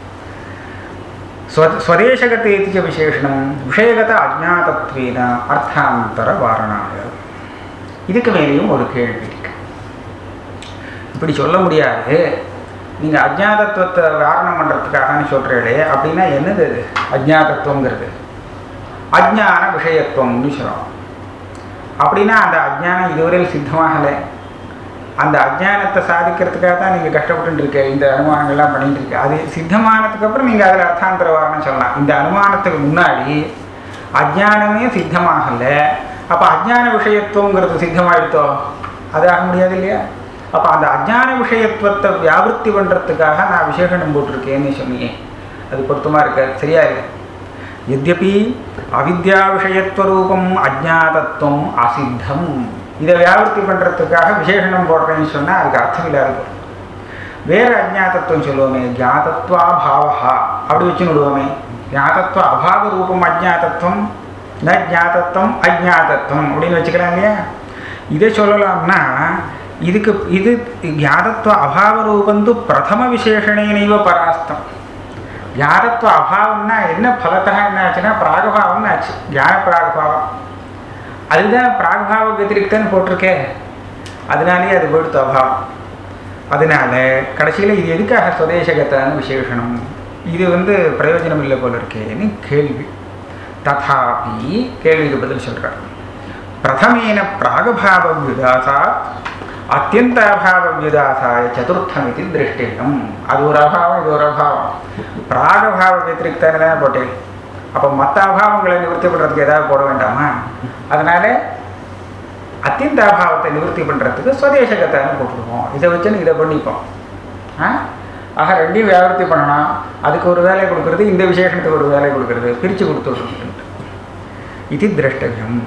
ஸ்வ ஸ்வதேசகத்தை ஏத்திச்ச விசேஷனம் விஷயகத அஜ்ஞாதத்வேன அர்த்தாந்தர வாரணாய. இதுக்கு மேலேயும் ஒரு கேள்வி இருக்கு. இப்படி சொல்ல முடியாது, நீங்கள் அஜ்ஞாதத்துவத்தை வாரணம் பண்ணுறதுக்காகன்னு சொல்கிறீங்களே, அப்படின்னா என்னது அது அஜ்ஞாதத்துவங்கிறது? அஜ்ஞான விஷயத்துவம்னு சொல்கிறோம். அப்படின்னா அந்த அஜ்ஞானம் இதுவரையில் சித்தமாகலை. அந்த அஜ்ஞானத்தை சாதிக்கிறதுக்காக தான் நீங்கள் கஷ்டப்பட்டு இருக்க இந்த அனுமானங்கள்லாம் பண்ணிட்டு இருக்க. அது சித்தமானதுக்கப்புறம் நீங்கள் அதில் அர்த்தாந்தர வாரணம் சொல்லலாம். இந்த அனுமானத்துக்கு முன்னாடி அஜ்ஞானமே சித்தமாகலை. அப்போ அஜ்ஞான விஷயத்துவங்கிறது சித்தமாயிடுத்தோ? அது ஆக முடியாது இல்லையா? அப்போ அந்த அஜ்ஞான விஷயத்துவத்தை வியாபிருத்தி பண்ணுறதுக்காக நான் விசேஷனம் போட்டிருக்கேன்னு சொன்னீங்க. அது பொருத்தமாக இருக்க சரியா இருக்கு. எத்யபி அவித்யா விஷயத்துவரூபம் அஜ்ஞாதத்துவம் அசித்தம், இதை வியாபிருத்தி பண்ணுறதுக்காக விசேஷனம் போடுறேன்னு சொன்னால் அதுக்கு அர்த்தம் இல்லாத போகும். வேறு அஜ்ஞாதத்துவம் சொல்லுவோமே, ஜாதத்வாபாவா அப்படி வச்சு விடுவோமே. ஜாதத்வ அபாவ ரூபம் அஜ்ஞாதத்துவம், ந ஜாதத்துவம் அஜ்ஞாதத்துவம் அப்படின்னு வச்சுக்கலாம் இல்லையா? இதை சொல்லலாம்னா இதுக்கு இது ஜாதத்வ அபாவ ரூபந்து பிரதம விசேஷணேனைவ பராஸ்தம். ஜாதத்வ அபாவம்னா என்ன பலத்தா என்ன ஆச்சுன்னா பிராகபாவம்னு ஆச்சு. ஜான பிராகபாவம் அதுதான் பிராகபாவ வத்திரிக்தன்னு போட்டிருக்கே, அதனாலே அது போயிடுத்து அபாவம். அதனால கடைசியில் இது எதுக்காக ஸ்வதேசகத்தான விசேஷனம்? இது வந்து பிரயோஜனம் இல்லை போல இருக்கேன்னு கேள்வி. ததாபி கேள்விக்கு பதில் சொல்கிறார். பிரதமேன பிராகபாவ வியுதாசா அத்தியந்தாபாவ வியுதாசாய சதுர்த்தம் இது திருஷ்டியம். அது ஒரு அபாவம், இது ஒரு அபாவம். பிராகபாவ வத்திரிக்தானே தானே போட்டேன். அப்போ மற்ற அபாவங்களை நிவர்த்தி பண்ணுறதுக்கு ஏதாவது போட வேண்டாமா? அதனால அத்தியந்த அபாவத்தை நிவர்த்தி பண்ணுறதுக்கு ஸ்வதேசகத்தான்னு போட்டுருவோம். இதை வச்சுன்னு இதை பண்ணிப்போம். ஆ ஆக ரெண்டையும் வியாபர்த்தி பண்ணணும். அதுக்கு ஒரு வேலை கொடுக்கறது, இந்த விசேஷத்துக்கு ஒரு வேலை கொடுக்கறது, பிரித்து கொடுத்துட்டு இது திரஷ்டவியம்.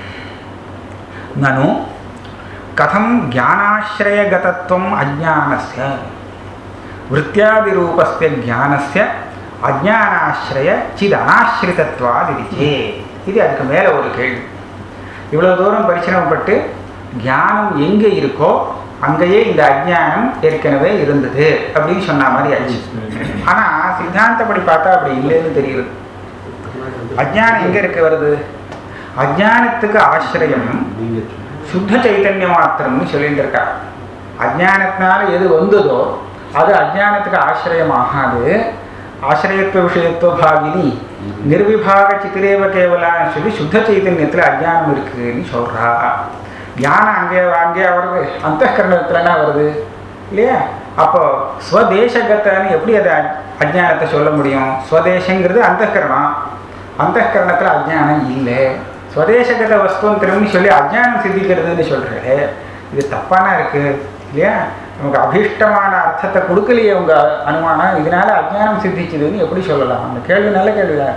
நனு கதம் ஞானாஸ்ரயகதத்துவம் அஜ்ஞானஸ்ய விருத்தியாதிரூபஸ்ய ஞானஸ்ய அஜ்ஞானாஸ்ரய சித் அனாஸ்ரிதத்வாதிரிச்சே. இது அதுக்கு மேலே ஒரு கேள்வி. இவ்வளோ தூரம் பரிசிரமப்பட்டு ஞானம் எங்கே இருக்கோ அங்கேயே இந்த அஜ்ஞானம் ஏற்கனவே இருந்தது அப்படின்னு சொன்ன மாதிரி ஆச்சு. ஆனால் சித்தாந்தப்படி பார்த்தா அப்படி இல்லைன்னு தெரியுது. அஜ்ஞானம் எங்கே இருக்க வருது? அஜ்ஞானத்துக்கு ஆசிரியம் சுத்த சைத்தன்ய மாத்திரம்னு சொல்லிட்டு இருக்கா. அஜ்ஞானத்தினால எது வந்ததோ அது அஜ்ஞானத்துக்கு ஆசிரியம் ஆகாது. ஆசிரியத்துவ விஷயத்துவ பாகினி நிர்விபாக சித்திரேவ கேவலான்னு சொல்லி சுத்த சைத்தன்யத்தில் அஜ்ஞானம் இருக்குதுன்னு சொல்கிறா. ஞானம் அங்கே அங்கேயா வருது? அந்த கரணத்துலனா வருது இல்லையா? அப்போ ஸ்வதேசகத்தான்னு எப்படி அதை அஜ்ஞானத்தை சொல்ல முடியும்? ஸ்வதேசங்கிறது அந்த கரணம், அந்த கரணத்தில் அஜ்ஞானம் இல்லை. ஸ்வதேசகத வஸ்துவந்திரம்னு சொல்லி அஜ்ஞானம் சித்திக்கிறதுன்னு சொல்கிறே, இது தப்பானா இருக்குது இல்லையா? நமக்கு அபீஷ்டமான அர்த்தத்தை கொடுக்கலையே உங்க அனுமானம், இதனால அஜ்ஞானம் சித்திச்சதுன்னு எப்படி சொல்லலாம்? அந்த கேள்வி நல்ல கேள்விதான்.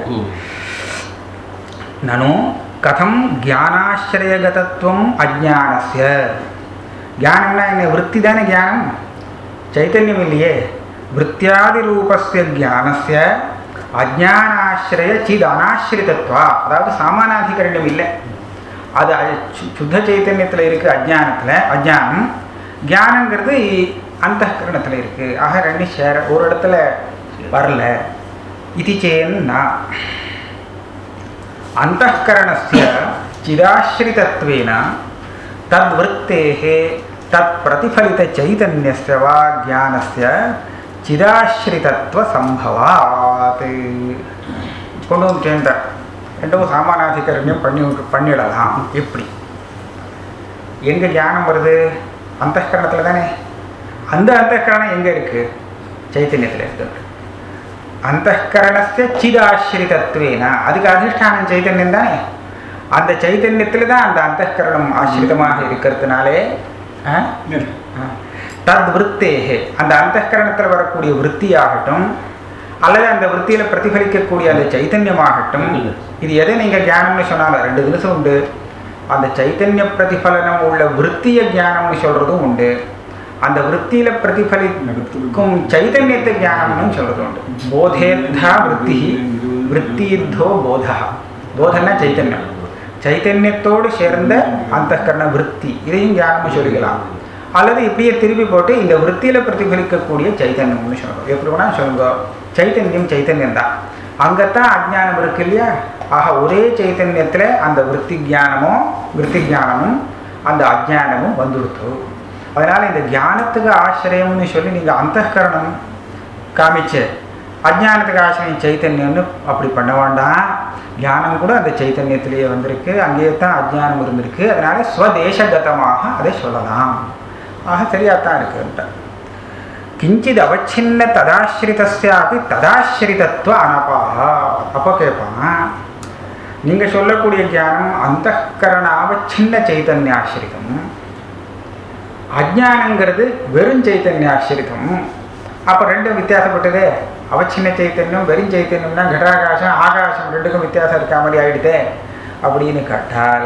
நனு கதம் ஞானாஸ்ரயகதத்துவம் அஜ்ஞானஸ்ய. ஞானம்னா என்ன? விற்பி தானே ஞானம், சைத்தன்யம் இல்லையே. விற்த்தியாதி ரூபஸ்ய ஞானஸ்ய அஜ்ஞானாஸ்ரய சித் அனாஸ்ரிதத்வா, அதாவது சாமானாதிகரணம் இல்லை, அது சுத்த சைத்தன்யத்தில் இருக்குது. அஜ்ஞானத்தில் அஜ்ஞானம், ஞானங்கிறது அந்த கரணத்தில் இருக்குது. ஆக ரெண்டு சேர ஒரு இடத்துல வரல. இது சேன்னா அந்த கரணஸ்ய சிதாஸ்ரிதத்வேன தத் விருத்தேஹே தத் பிரதிஃபலித சைதன்யஸ்ய வா ஞானஸ்ய சிதாஸ்ரிதத்வ சம்பவாத். கொண்டு வந்து சேர்ந்தார். ரெண்டும் சாமானாதிகரண்யம் பண்ணி பண்ணிடலாம். எப்படி? எங்கே ஞானம் வருது? அந்த கரணத்தில் தானே. அந்த அந்த கரணம் எங்கே இருக்குது? சைத்தன்யத்தில் இருக்குது. அந்த கரணஸ்ய சிதாஸ்ரிதத்வேனா, அதுக்கு அதிஷ்டானம் சைத்தன்யம் தானே. அந்த சைத்தன்யத்தில் தான் அந்த அந்த கரணம் ஆசிரிதமாக இருக்கிறதுனாலே தத் விருத்தேகே, அந்த அந்த கரணத்தில் வரக்கூடிய விற்த்தியாகட்டும் அல்லது அந்த விற்த்தியில் பிரதிபலிக்கக்கூடிய அந்த சைத்தன்யமாகட்டும், இது எதை நீங்கள் ஞானம்னு சொன்னாலும் ரெண்டு தினசும் உண்டு. அந்த சைத்தன்ய பிரதிபலனம் உள்ள விற்த்திய ஞானம்னு சொல்கிறதும் உண்டு, அந்த விற்த்தியில் பிரதிபலிக்கும் சைத்தன்யத்தை ஞானம்னு சொல்கிறது உண்டு. போதேத்தா விற்பி விற்த்தீர்த்தோ போதா. போதன்னா சைத்தன்யம், சைத்தன்யத்தோடு சேர்ந்த அந்தகரண விற்பி, இதையும் ஞானம்னு சொல்லிக்கலாம். அல்லது இப்படியே திருப்பி போட்டு இந்த விற்த்தியில் பிரதிபலிக்கக்கூடிய சைத்தன்யம்னு சொல்லணும். எப்படி வேணால் சொல்லுங்க, சைத்தன்யம் சைத்தன்யம் தான். அங்கத்தான் அஜ்ஞானம் இருக்கு இல்லையா? ஆக ஒரே சைத்தன்யத்தில் அந்த விற்பி ஜானமும் விற்பி ஜானமும் அந்த அஜ்ஞானமும் வந்துடுத்து. அதனால் இந்த ஞானத்துக்கு ஆசிரியம்னு சொல்லி நீங்கள் அந்தகரணம் காமிச்சு அஜ்ஞானத்துக்கு ஆசிரியம் சைத்தன்யம்னு அப்படி பண்ண வேண்டாம். ஞானம் கூட அந்த சைத்தன்யத்திலேயே வந்திருக்கு, அங்கேயே தான் அஜ்ஞானம் இருந்திருக்கு. அதனால் ஸ்வதேசகதமாக அதை சொல்லலாம். ஆக சரியாகத்தான் இருக்குன்ட்டு. கிஞ்சித் அவச்சின்ன ததாசிரிதாபி ததாசிரிதத்துவ அனபாஹா. அப்போ கேட்பான், நீங்கள் சொல்லக்கூடிய ஞானம் அந்தகரணாவச்சின்ன சைத்தன்யாசிரிதம், அஜ்ஞானங்கிறது வெறும் சைத்தன்யாசிரிதம். அப்போ ரெண்டும் வித்தியாசப்பட்டதே. அவச்சின்ன சைத்தன்யம் வெறும் சைத்தன்யம்னா கடாகாசம் ஆகாசம் ரெண்டுக்கும் வித்தியாசம் இருக்கா மாதிரி ஆகிடுதே அப்படின்னு கேட்டால்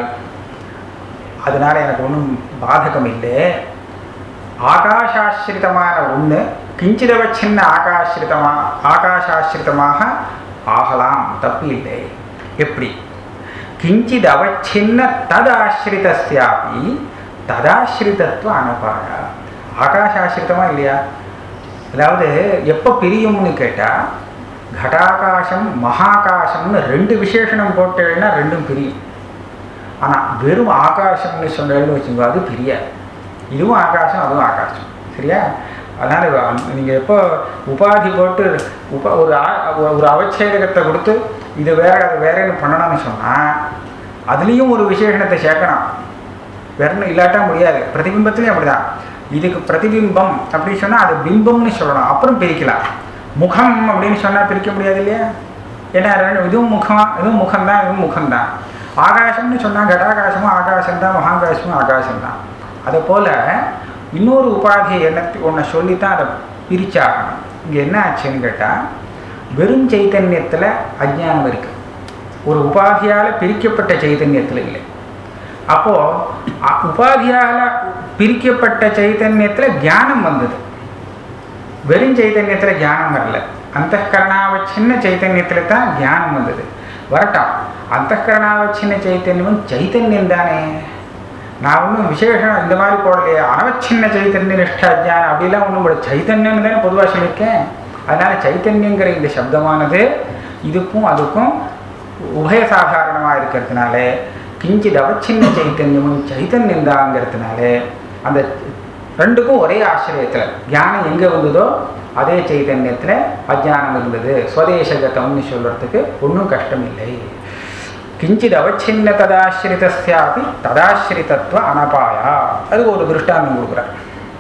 அதனால் எனக்கு ஒன்றும் பாதகம் இல்லை. ஆகாசாசிரிதமான ஒன்று கிஞ்சிதவச்சின்ன ஆகாசிரிதமா ஆகாசாசிரிதமாக ஆகலாம், தப்பு இல்லை. எப்படி? கிஞ்சித் அவச்சின்ன ததாசிரிதாபி ததாசிரிதத்துவ அனபாய. ஆகாசாசிரிதமாக இல்லையா? அதாவது எப்போ பிரியும்னு கேட்டால் கடாகாசம் மகாகாசம்னு ரெண்டு விசேஷனம் போட்டேன்னா ரெண்டும் பிரியும். ஆனால் வெறும் ஆகாசம்னு சொன்னேன்னு வச்சுக்கோ, அது பிரியாது. இதுவும் ஆகாசம் அதுவும் ஆகாசம், சரியா? அதனால் நீங்கள் எப்போ உபாதி போட்டு உப ஒரு ஒரு அவச்சேதகத்தை கொடுத்து இது வேற அது வேறேன்னு பண்ணணும்னு சொன்னால் அதுலேயும் ஒரு விசேஷணத்தை சேர்க்கணும். வேறன்னு இல்லாட்டா முடியாது. பிரதிபிம்பத்துலேயும் அப்படி தான். இதுக்கு பிரதிபிம்பம் அப்படின்னு சொன்னால் அது பிம்பம்னு சொல்லணும், அப்புறம் பிரிக்கலாம். முகம் அப்படின்னு சொன்னால் பிரிக்க முடியாது இல்லையா? ஏன்னா ரெண்டு இதுவும் முகம் இதுவும் முகம்தான் இதுவும் முகம்தான். ஆகாசம்னு சொன்னால் கடாகாசமும் ஆகாசம்தான் மகாகாசமும் ஆகாசம்தான். அதை போல் இன்னொரு உபாதியை என்ன ஒன்றை சொல்லித்தான் அதை பிரிச்சாகணும். இங்கே என்ன ஆச்சுன்னு கேட்டால் வெறும் சைத்தன்யத்தில் அஜ்ஞானம் இருக்குது, ஒரு உபாதியால் பிரிக்கப்பட்ட சைத்தன்யத்தில் இல்லை. அப்போது உபாதியால் பிரிக்கப்பட்ட சைத்தன்யத்தில் ஞானம் வந்தது, வெறும் சைத்தன்யத்தில் ஞானம் வரல. அந்தகரணாவச்சின்ன சைத்தன்யத்தில் தான் ஞானம் வந்தது. வரட்டும், அந்தகரணாவச்சின்ன சைத்தன்யமும் சைத்தன்யம் தானே. நான் ஒன்றும் விசேஷம் இந்த மாதிரி போடலையே. அனவச்சின்ன சைத்தன்ய நிஷ்டா ஜானம் அப்படிலாம் ஒன்றும் போட, சைத்தன்யம் தானே பொதுவாக சொல்லியிருக்கேன். அதனால் சைத்தன்யங்கிற இந்த சப்தமானது இதுக்கும் அதுக்கும் உபய சாதாரணமாக இருக்கிறதுனால கிஞ்சித் அவச்சின்ன சைத்தன்யமும் சைத்தன்யம் தாங்கிறதுனால அந்த ரெண்டுக்கும் ஒரே ஆசிரியத்தில் ஞானம் எங்கே வந்ததோ அதே சைத்தன்யத்தில் அஜ்ஞானம் இருந்தது. ஸ்வதேசகதம்னு சொல்கிறதுக்கு ஒன்றும் கஷ்டம் இல்லை. கிஞ்சித் அவச்சின்ன ததாசிரிதாபி ததாசிரிதத்துவ அனபாயா. அதுக்கு ஒரு திருஷ்டாந்தம் கொடுக்குறார்.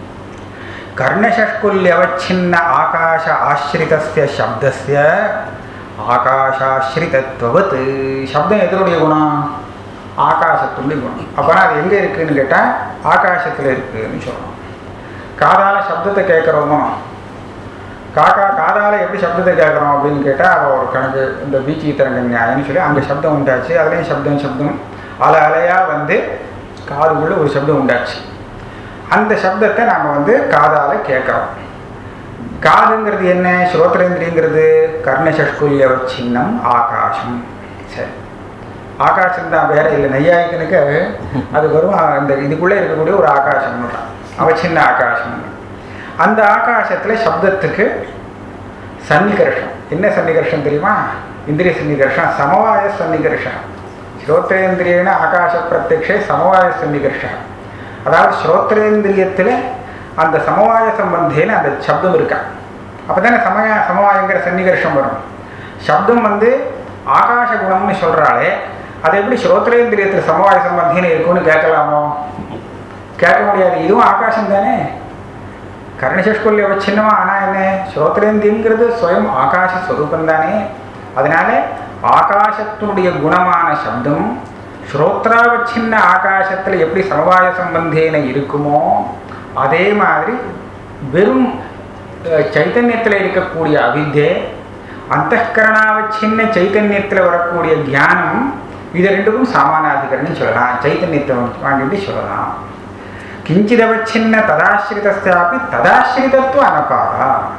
கர்ணஷஷ்குல்யவச்சின்ன ஆகாஷ ஆசிரிதஸ்ய சப்தஸ்ய ஆகாஷாஸ்ரிதத்வவத். சப்தம் எதனுடைய குணம்? ஆகாசத்துடைய குணம். அப்போனா அது எங்கே இருக்குதுன்னு கேட்டால் ஆகாசத்தில் இருக்குதுன்னு சொல்லணும். காதால் சப்தத்தை கேட்குறோமோ, காக்கா காதால் எப்படி சப்தத்தை கேட்குறோம் அப்படின்னு கேட்டால் அவள் ஒரு கணக்கு இந்த பீச்சி தரங்க நியாயம்னு சொல்லி அங்கே சப்தம் உண்டாச்சு. அதுலேயும் சப்தம் சப்தம் அலை அலையாக வந்து காதுக்குள்ளே ஒரு சப்தம் உண்டாச்சு. அந்த சப்தத்தை நாம் வந்து காதால் கேட்குறோம். காதுங்கிறது என்ன? ஸ்ரோத்ரேந்திரியங்கிறது கர்ணசஷ்குல்யவச்சின்னம் ஆகாசம். சரி, ஆகாசம் தான், வேற இல்லை. நையாயிக்கனுக்கு அது வரும். அந்த இதுக்குள்ளே இருக்கக்கூடிய ஒரு ஆகாசம்னு தான் அவச்சின்ன ஆகாசம். அந்த ஆகாசத்தில் சப்தத்துக்கு சன்னிகர்ஷம். என்ன சன்னிகர்ஷம் தெரியுமா? இந்திரிய சன்னிகர்ஷம், சமவாய சன்னிகர்ஷம். ஸ்ரோத்ரேந்திரியன ஆகாச பிரத்யக்ஷே சமவாய சன்னிகர்ஷம். அதாவது ஸ்ரோத்ரேந்திரியத்தில் அந்த சமவாய சம்பந்தேன அந்த சப்தம் இருக்கா, அப்போ தானே சமய சமவாயங்கிற சன்னிகர்ஷம் வரும். சப்தம் வந்து ஆகாச குணம்னு சொல்கிறாளே, அது எப்படி ஸ்ரோத்ரேந்திரியத்தில் சமவாய சம்பந்தேன இருக்கும்னு கேட்கலாமோ? கேட்க முடியாது. இதுவும் ஆகாசம் தானே, கர்ணசஷ்குல்ய அவச்சின்னமா. ஆனால் என்ன, ஸ்ரோத்ரேந்திரியங்கிறது ஸ்வயம் ஆகாச ஸ்வரூபம் தானே. அதனால ஆகாசத்தினுடைய குணமான சப்தம் ஸ்ரோத்ராவச்சின்ன ஆகாசத்தில் எப்படி சமவாய சம்பந்தேன இருக்குமோ அதே மாதிரி வெறும் சைத்தன்யத்தில் இருக்கக்கூடிய அவித்யை, அந்தகரணாவச்சின்ன சைத்தன்யத்தில் வரக்கூடிய ஞானம், இது ரெண்டுக்கும் சாமானாதிகரணம் சொல்லலாம், சைத்தன்யத்தை வாங்கிட்டு சொல்லலாம். கிஞ்சிதவச்சின்ன ததாசிரிதாபி ததாசிரிதத்துவ அனபாதா.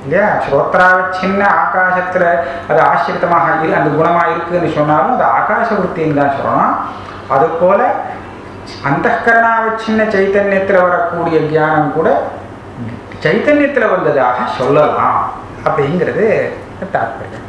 இல்லையா? ஸ்ரோத்ராவச்சின்ன ஆகாசத்தில் அது ஆசிரித்தமாக இரு அந்த குணமாக இருக்குதுன்னு சொன்னாலும் அது ஆகாச விருத்தின்னு தான் சொல்லணும். அதுபோல் அந்தఃகரணாவச்சின்ன சைத்தன்யத்தில் வரக்கூடிய ஞானம் கூட சைத்தன்யத்தில் வந்ததாக சொல்லலாம் அப்படிங்கிறது தாற்பயம்.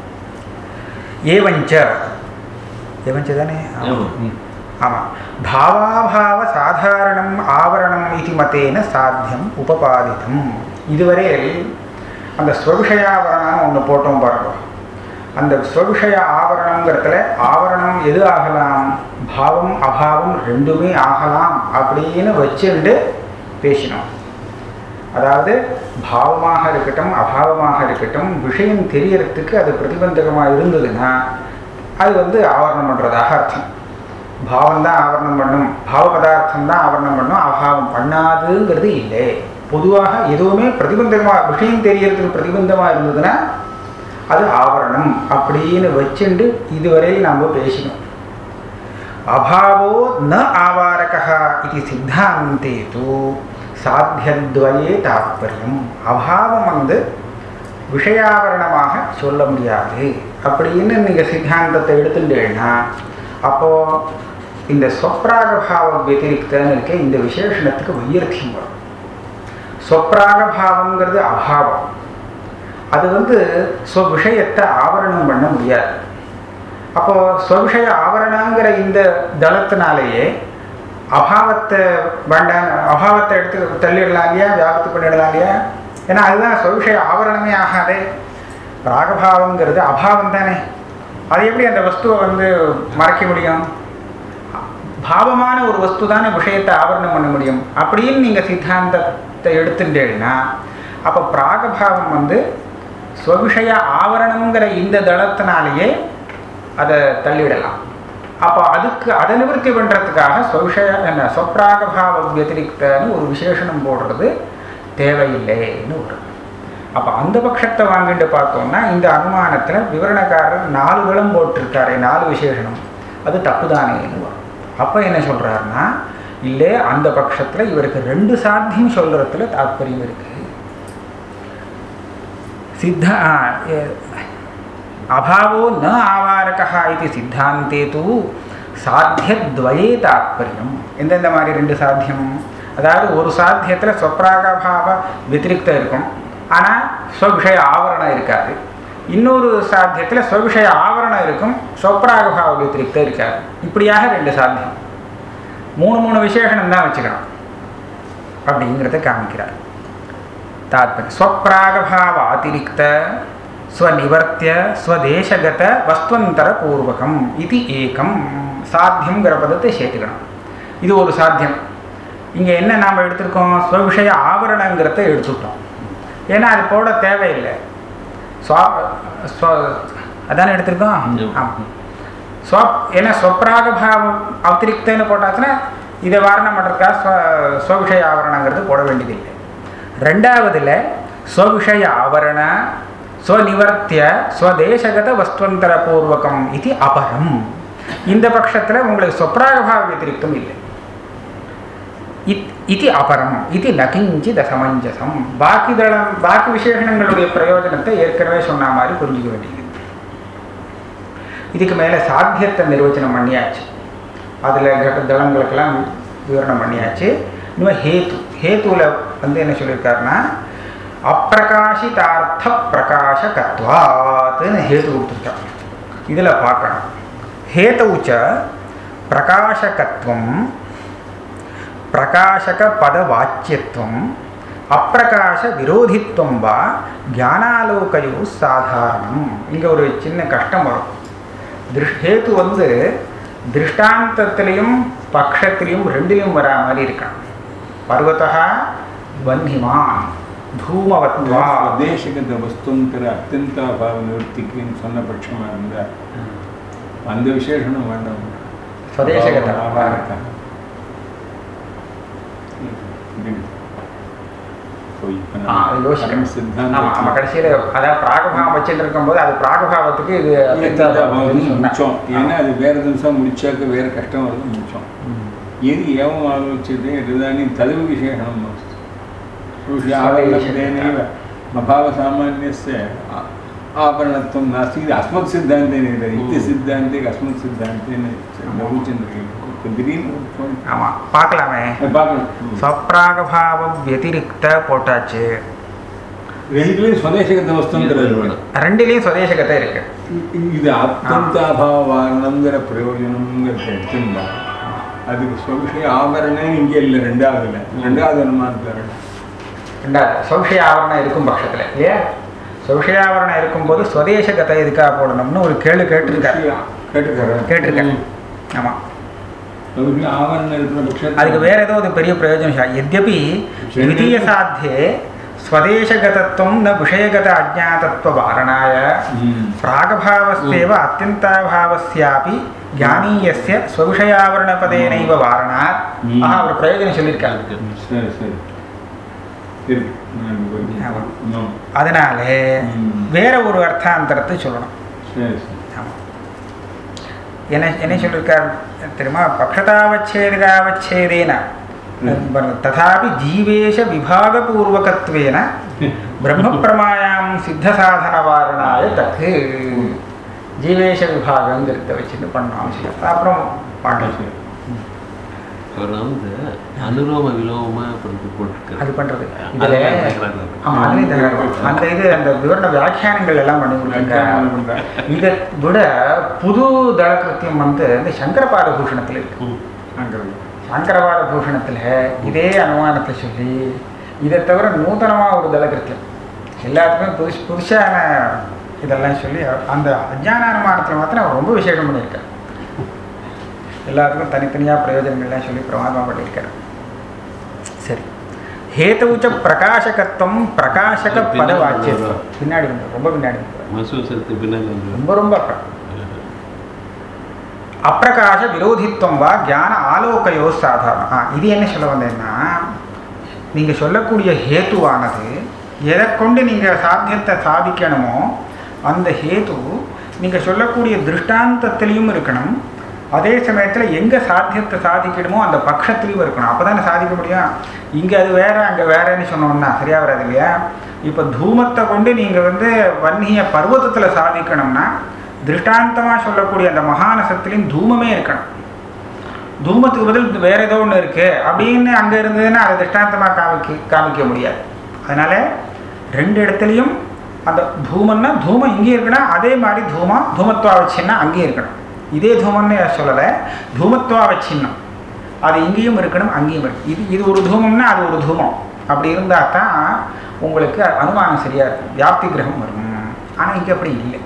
ஏவஞ்ச ஏவஞ்ச தானே? ஆமாம். பாவாபாவ சாதாரணம் ஆவரணம் இது மத்தேன சாத்தியம் உபபாதிதம். இதுவரை அந்த ஸ்வவிஷயாவரணம் ஒன்று போட்டோம் பாருங்க. அந்த ஸ்வவிஷய ஆவரணங்கிறதுல ஆவரணம் எது ஆகலாம்? பாவம் அபாவம் ரெண்டுமே ஆகலாம் அப்படின்னு வச்சுண்டு பேசினோம். அதாவது பாவமாக இருக்கட்டும் அபாவமாக இருக்கட்டும் விஷயம் தெரியறதுக்கு அது பிரதிபந்தகமாக இருந்ததுன்னா அது வந்து ஆவரணம் பண்ணுறதாக அர்த்தம். பாவம் தான் ஆவரணம் பண்ணும், பாவ பதார்த்தம் தான் ஆவரணம் பண்ணும், அபாவம் பண்ணாதுங்கிறது இல்லை. பொதுவாக எதுவுமே பிரதிபந்தகமாக விஷயம் தெரியறதுக்கு பிரதிபந்தமாக இருந்ததுன்னா அது ஆவரணம் அப்படின்னு வச்சுண்டு இதுவரை நாம் பேசினோம். அபாவோ ந ஆவாரகா இது சித்தாந்தே தூ சாத்தியத்வயே தாத்பரியம். அபாவம் வந்து விஷயாவரணமாக சொல்ல முடியாது அப்படின்னு நீங்கள் சித்தாந்தத்தை எடுத்துட்டேன்னா அப்போது இந்த ஸ்வப்ராகபாவ வத்திரிக்தன்னு இருக்க இந்த விசேஷணத்துக்கு வையர்த்தியம் வரும். ஸ்வப்ராகபாவங்கிறது அபாவம், அது வந்து ஸ்வவிஷயத்தை ஆவரணம் பண்ண முடியாது. அப்போது ஸ்வவிஷய ஆவரணங்கிற இந்த தளத்தினாலேயே அபாவத்தை வேண்டாம், அபாவத்தை எடுத்து தள்ளிடலாம் இல்லையா, வியாபத்து பண்ணிடலாம் இல்லையா? ஏன்னா அதுதான் ஸ்வவிஷய ஆவரணமே ஆகாதே. ராகபாவங்கிறது அபாவம் தானே, அது எப்படி அந்த வஸ்துவை வந்து மறைக்க முடியும்? பாவமான ஒரு வஸ்து தானே விஷயத்தை ஆவரணம் பண்ண முடியும். அப்படின்னு நீங்கள் சித்தாந்தத்தை எடுத்துட்டேன்னா அப்போ பிராகபாவம் வந்து ஸ்வவிஷய ஆவரணங்கிற இந்த தளத்தினாலேயே அதை தள்ளிடலாம். அப்போ அதுக்கு அதை நிவர்த்தி பண்ணுறதுக்காக ஸ்வவிஷய என்ன ஸ்வப்ராகபாவ வத்திரிக்தன்னு ஒரு விசேஷனம் போடுறது தேவையில்லைன்னு வரும். அப்போ அந்த பட்சத்தை வாங்கிட்டு பார்த்தோம்னா இந்த அனுமானத்தில் விவரணக்காரர் நாலு களம் போட்டிருக்காரு, நாலு விசேஷனம், அது தப்பு தானேன்னு வரும். அப்போ என்ன சொல்கிறாருன்னா இல்லை, அந்த பட்சத்தில் இவருக்கு ரெண்டு சாத்தியம் சொல்கிறதுல தாற்பயம் இருக்குது. சித்த அபாவோ ந ஆவாரகா இது சித்தாந்தே தூ சாத்தியத்வயே தாத்பரியம். எந்தெந்த மாதிரி ரெண்டு சாத்தியம்? அதாவது ஒரு சாத்தியத்தில் ஸ்வப்ராகபாவ வத்திரிக்தம் இருக்கும், ஆனால் ஸ்வவிஷய ஆவரணம் இருக்காது. இன்னொரு சாத்தியத்தில் ஸ்வவிஷய ஆவரணம் இருக்கும், ஸ்வப்ராகபாவ வத்திரிக்தம் இருக்காது. இப்படியாக ரெண்டு சாத்தியம், மூணு மூணு விசேஷனம் தான் வச்சுக்கணும் அப்படிங்கிறத காமிக்கிறார். தாத்பரியம் ஸ்வப்ராகபாவ அதிரிக்த ஸ்வநிவர்த்திய ஸ்வதேசகத வஸ்துவந்தர பூர்வகம் இது ஏகம் சாத்தியங்கிற பதத்தை சேர்த்துக்கணும். இது ஒரு சாத்தியம். இங்கே என்ன நாம் எடுத்திருக்கோம்? ஸ்வவிஷய ஆவரணங்கிறத எடுத்துட்டோம். ஏன்னா அது போட தேவையில்லை, ஸ்வா ஸ்வ அதானே எடுத்திருக்கோம். ஆமாம், ஸ்வ ஏன்னா ஸ்வப்ராகபாவம் அதிரிக்தன்னு போட்டாச்சுன்னா இதை வாரணம் பண்ணுறதுக்காக ஸ்வ ஸ்வவிஷய ஆவரணங்கிறது போட வேண்டியதில்லை. ரெண்டாவதுல ஸ்வவிஷய ஆவரண ஸ்வநிவர்த்திய ஸ்வதேசகத வஸ்துவந்தர பூர்வகம் இது அபரம். இந்த பட்சத்தில் உங்களுக்கு ஸ்வப்ராகபாவ வத்திரிக்தம் இல்லை. இது அபரம் இது நகிஞ்சித் அசமஞ்சசம். பாக்கி தளம் பாக்கி விசேஷணங்களுடைய பிரயோஜனத்தை ஏற்கனவே சொன்ன மாதிரி புரிஞ்சுக்க வேண்டியது. இதுக்கு மேலே சாத்தியத்தை நிர்வச்சனம் பண்ணியாச்சு, அதில் தளங்களுக்கெல்லாம் விவரணம் பண்ணியாச்சு. இன்னும் ஹேத்து ஹேத்துல வந்து என்ன சொல்லியிருக்காருன்னா அப்பிரகாசிதார்த்த பிரகாசகத்வாத்துன்னு ஹேத்து கொடுத்துருக்காங்க. இதில் பார்க்கணும், ஹேத்துச்ச பிரகாசகத்துவம் பிரகாசக பத வாச்சியத்துவம் அப்பிரகாச விரோதித்துவம் வா ஞானாலோகயோ சாதாரணம். இங்கே ஒரு சின்ன கஷ்டம் வரும். திருஷ் ஹேத்து வந்து திருஷ்டாந்தத்திலையும் பட்சத்திலையும் ரெண்டிலையும் வரா மாதிரி இருக்கான். பர்வதா வன்னிமான் தூமவத்வா தேசகத வஸ்துங்கிற அத்தியந்த அபாவ நிவர்த்திக்குன்னு சொன்ன பட்சமாக இருந்தால் அந்த விசேஷனும் வேண்டாம். ஸ்வதேசகத நம்ம கடைசியில் அதாவது பிராகபாவம் வச்சுட்டு இருக்கும்போது அது பிராகபாவத்துக்கு இது முடிச்சோம். ஏன்னா அது வேற திவசம் முடிச்சாக்க வேற கஷ்டம் வருது முடிச்சோம். எது ஏவம் ஆலோசிச்சது இதுதானே ததவு விசேஷனம் अभावसामान्यस्य आवरणत्वं नास्ति इति अस्मत् सिद्धान्तेन इत्यसिद्धान्ते अस्मत् सिद्धान्तेन लघुचन्द्रिके திடீர்னு ஆமாம் பார்க்கலாமே. பார்க்கலாம். ஸ்வப்ராகபாவ வத்திரிக்த போட்டாச்சு. ரெண்டுலேயும் சுதேசகத்தை வஸ்துங்கிறது ரெண்டுலேயும் சுதேசகத்தை இருக்கு. இது அத்தந்தாபாவரணங்கிற பிரயோஜனம்ங்கிறத எடுத்துருந்தா அதுக்கு சொவிஷய ஆவரணம் இங்கே இல்லை, ரெண்டாவது இல்லை, ரெண்டாவது அனுமானத்தில் ரெண்டாவது சொவிஷய ஆவரணம் இருக்கும் பட்சத்தில் இல்லையா? சொவிஷயாவரணம் இருக்கும்போது சுதேசகத்தை எதுக்காக போடணும்னு ஒரு கேள்வி கேட்டிருக்காரு கேட்டிருக்காரு கேட்டிருக்கேன் ஆமாம். ஆவரணம் இருக்கிற பட்சம் அதுக்கு வேற ஏதோ ஒரு பெரிய பிரயோஜனம். எத்யபி द्वितीय साध्ये स्वदेशगतत्वं न विषयगत अज्ञातत्व वारणाय प्रागभावस्येव अत्यन्ताभावस्यापि ज्ञानीयस्य स्वविषयावरणपदेनैव वारणात् ஆஹா ஒரு பிரயோஜனம் சொல்லியிருக்காங்க. சரி சரி அதனால வேற ஒரு அர்த்தாந்தரத்தை சொல்லணும். என்ன என்ன சொல்லியிருக்கார் தெரியுமா? பக்ஷதாவச்சேதாவச்சேதேன तथापि जीवेश विभागपूर्वकत्वेन ब्रह्मप्रमायां सिद्धसाधनवारणाय तत् जीवेश विभागங்கிறத வச்சுட்டு பண்ணோம். அப்புறம் பாடல் அனுரோம விலோம அது பண்றது இதுல ஆமா அந்த இது அந்த விவரண வியாக்கியானங்கள் எல்லாம் பண்ணி கொடுத்துருக்காங்க. இதை விட புது தளகிருத்தியம் வந்து இந்த சங்கரபாத பூஷணத்தில் இருக்கு. சங்கரபாத பூஷணத்தில் இதே அனுமானத்தை சொல்லி இதை தவிர நூதனமாக ஒரு தளகிருத்தியம் எல்லாத்துக்குமே புதுசு புதுசான இதெல்லாம் சொல்லி அந்த அஜ்ஞான அனுமானத்தில் மாத்திரம் அவர் ரொம்ப விசேஷம் பண்ணியிருக்கார். எல்லாத்துக்கும் தனித்தனியாக பிரயோஜனங்கள்லாம் சொல்லி பிரமாதமாக பண்ணியிருக்கார். சரி, ஹேதுச்ச பிரகாசகத்துவம் பிரகாசக பத வாச்சியத்துவம் பின்னாடி வந்து ரொம்ப பின்னாடி வந்து ரொம்ப ரொம்ப அப்பிரகாச விரோதித்துவம் வா ஞான ஆலோகையோ சாதாரணம். ஆ இது என்ன சொல்ல வந்தேன்னா, நீங்கள் சொல்லக்கூடிய ஹேத்துவானது எதை கொண்டு நீங்கள் சாத்தியத்தை சாதிக்கணுமோ அந்த ஹேத்து நீங்கள் சொல்லக்கூடிய திருஷ்டாந்தத்திலையும் இருக்கணும், அதே சமயத்தில் எங்கே சாத்தியத்தை சாதிக்கணுமோ அந்த பட்சத்துலையும் இருக்கணும். அப்போ தானே சாதிக்க முடியும். இங்கே அது வேற அங்கே வேறன்னு சொன்னோம்னா சரியாக வராது இல்லையா? இப்போ தூமத்தை கொண்டு நீங்கள் வந்து வன்னிய பர்வத்தத்தில் சாதிக்கணும்னா திருஷ்டாந்தமாக சொல்லக்கூடிய அந்த மகாநசத்துலேயும் தூமமே இருக்கணும். தூமத்துக்கு பதில் வேற ஏதோ ஒன்று இருக்குது அப்படின்னு அங்கே இருந்ததுன்னா அதை திருஷ்டாந்தமாக காமிக்க காமிக்க முடியாது. அதனால் ரெண்டு இடத்துலையும் அந்த தூமன்னா தூமம் இங்கே இருக்குன்னா அதே மாதிரி தூமம் தூமத்துவாவச்சின்னா அங்கேயும் இருக்கணும். இதே தூமம்னு சொல்லலை, தூமத்துவாவச்சின்னம் அது இங்கேயும் இருக்கணும் அங்கேயும் இருக்கணும். இது இது ஒரு தூமம்னா அது ஒரு தூமம் அப்படி இருந்தால் தான் உங்களுக்கு அனுமானம் சரியாக இருக்கும், வியாப்தி கிரகம் வரும். ஆனால் இங்கே அப்படி இல்லை.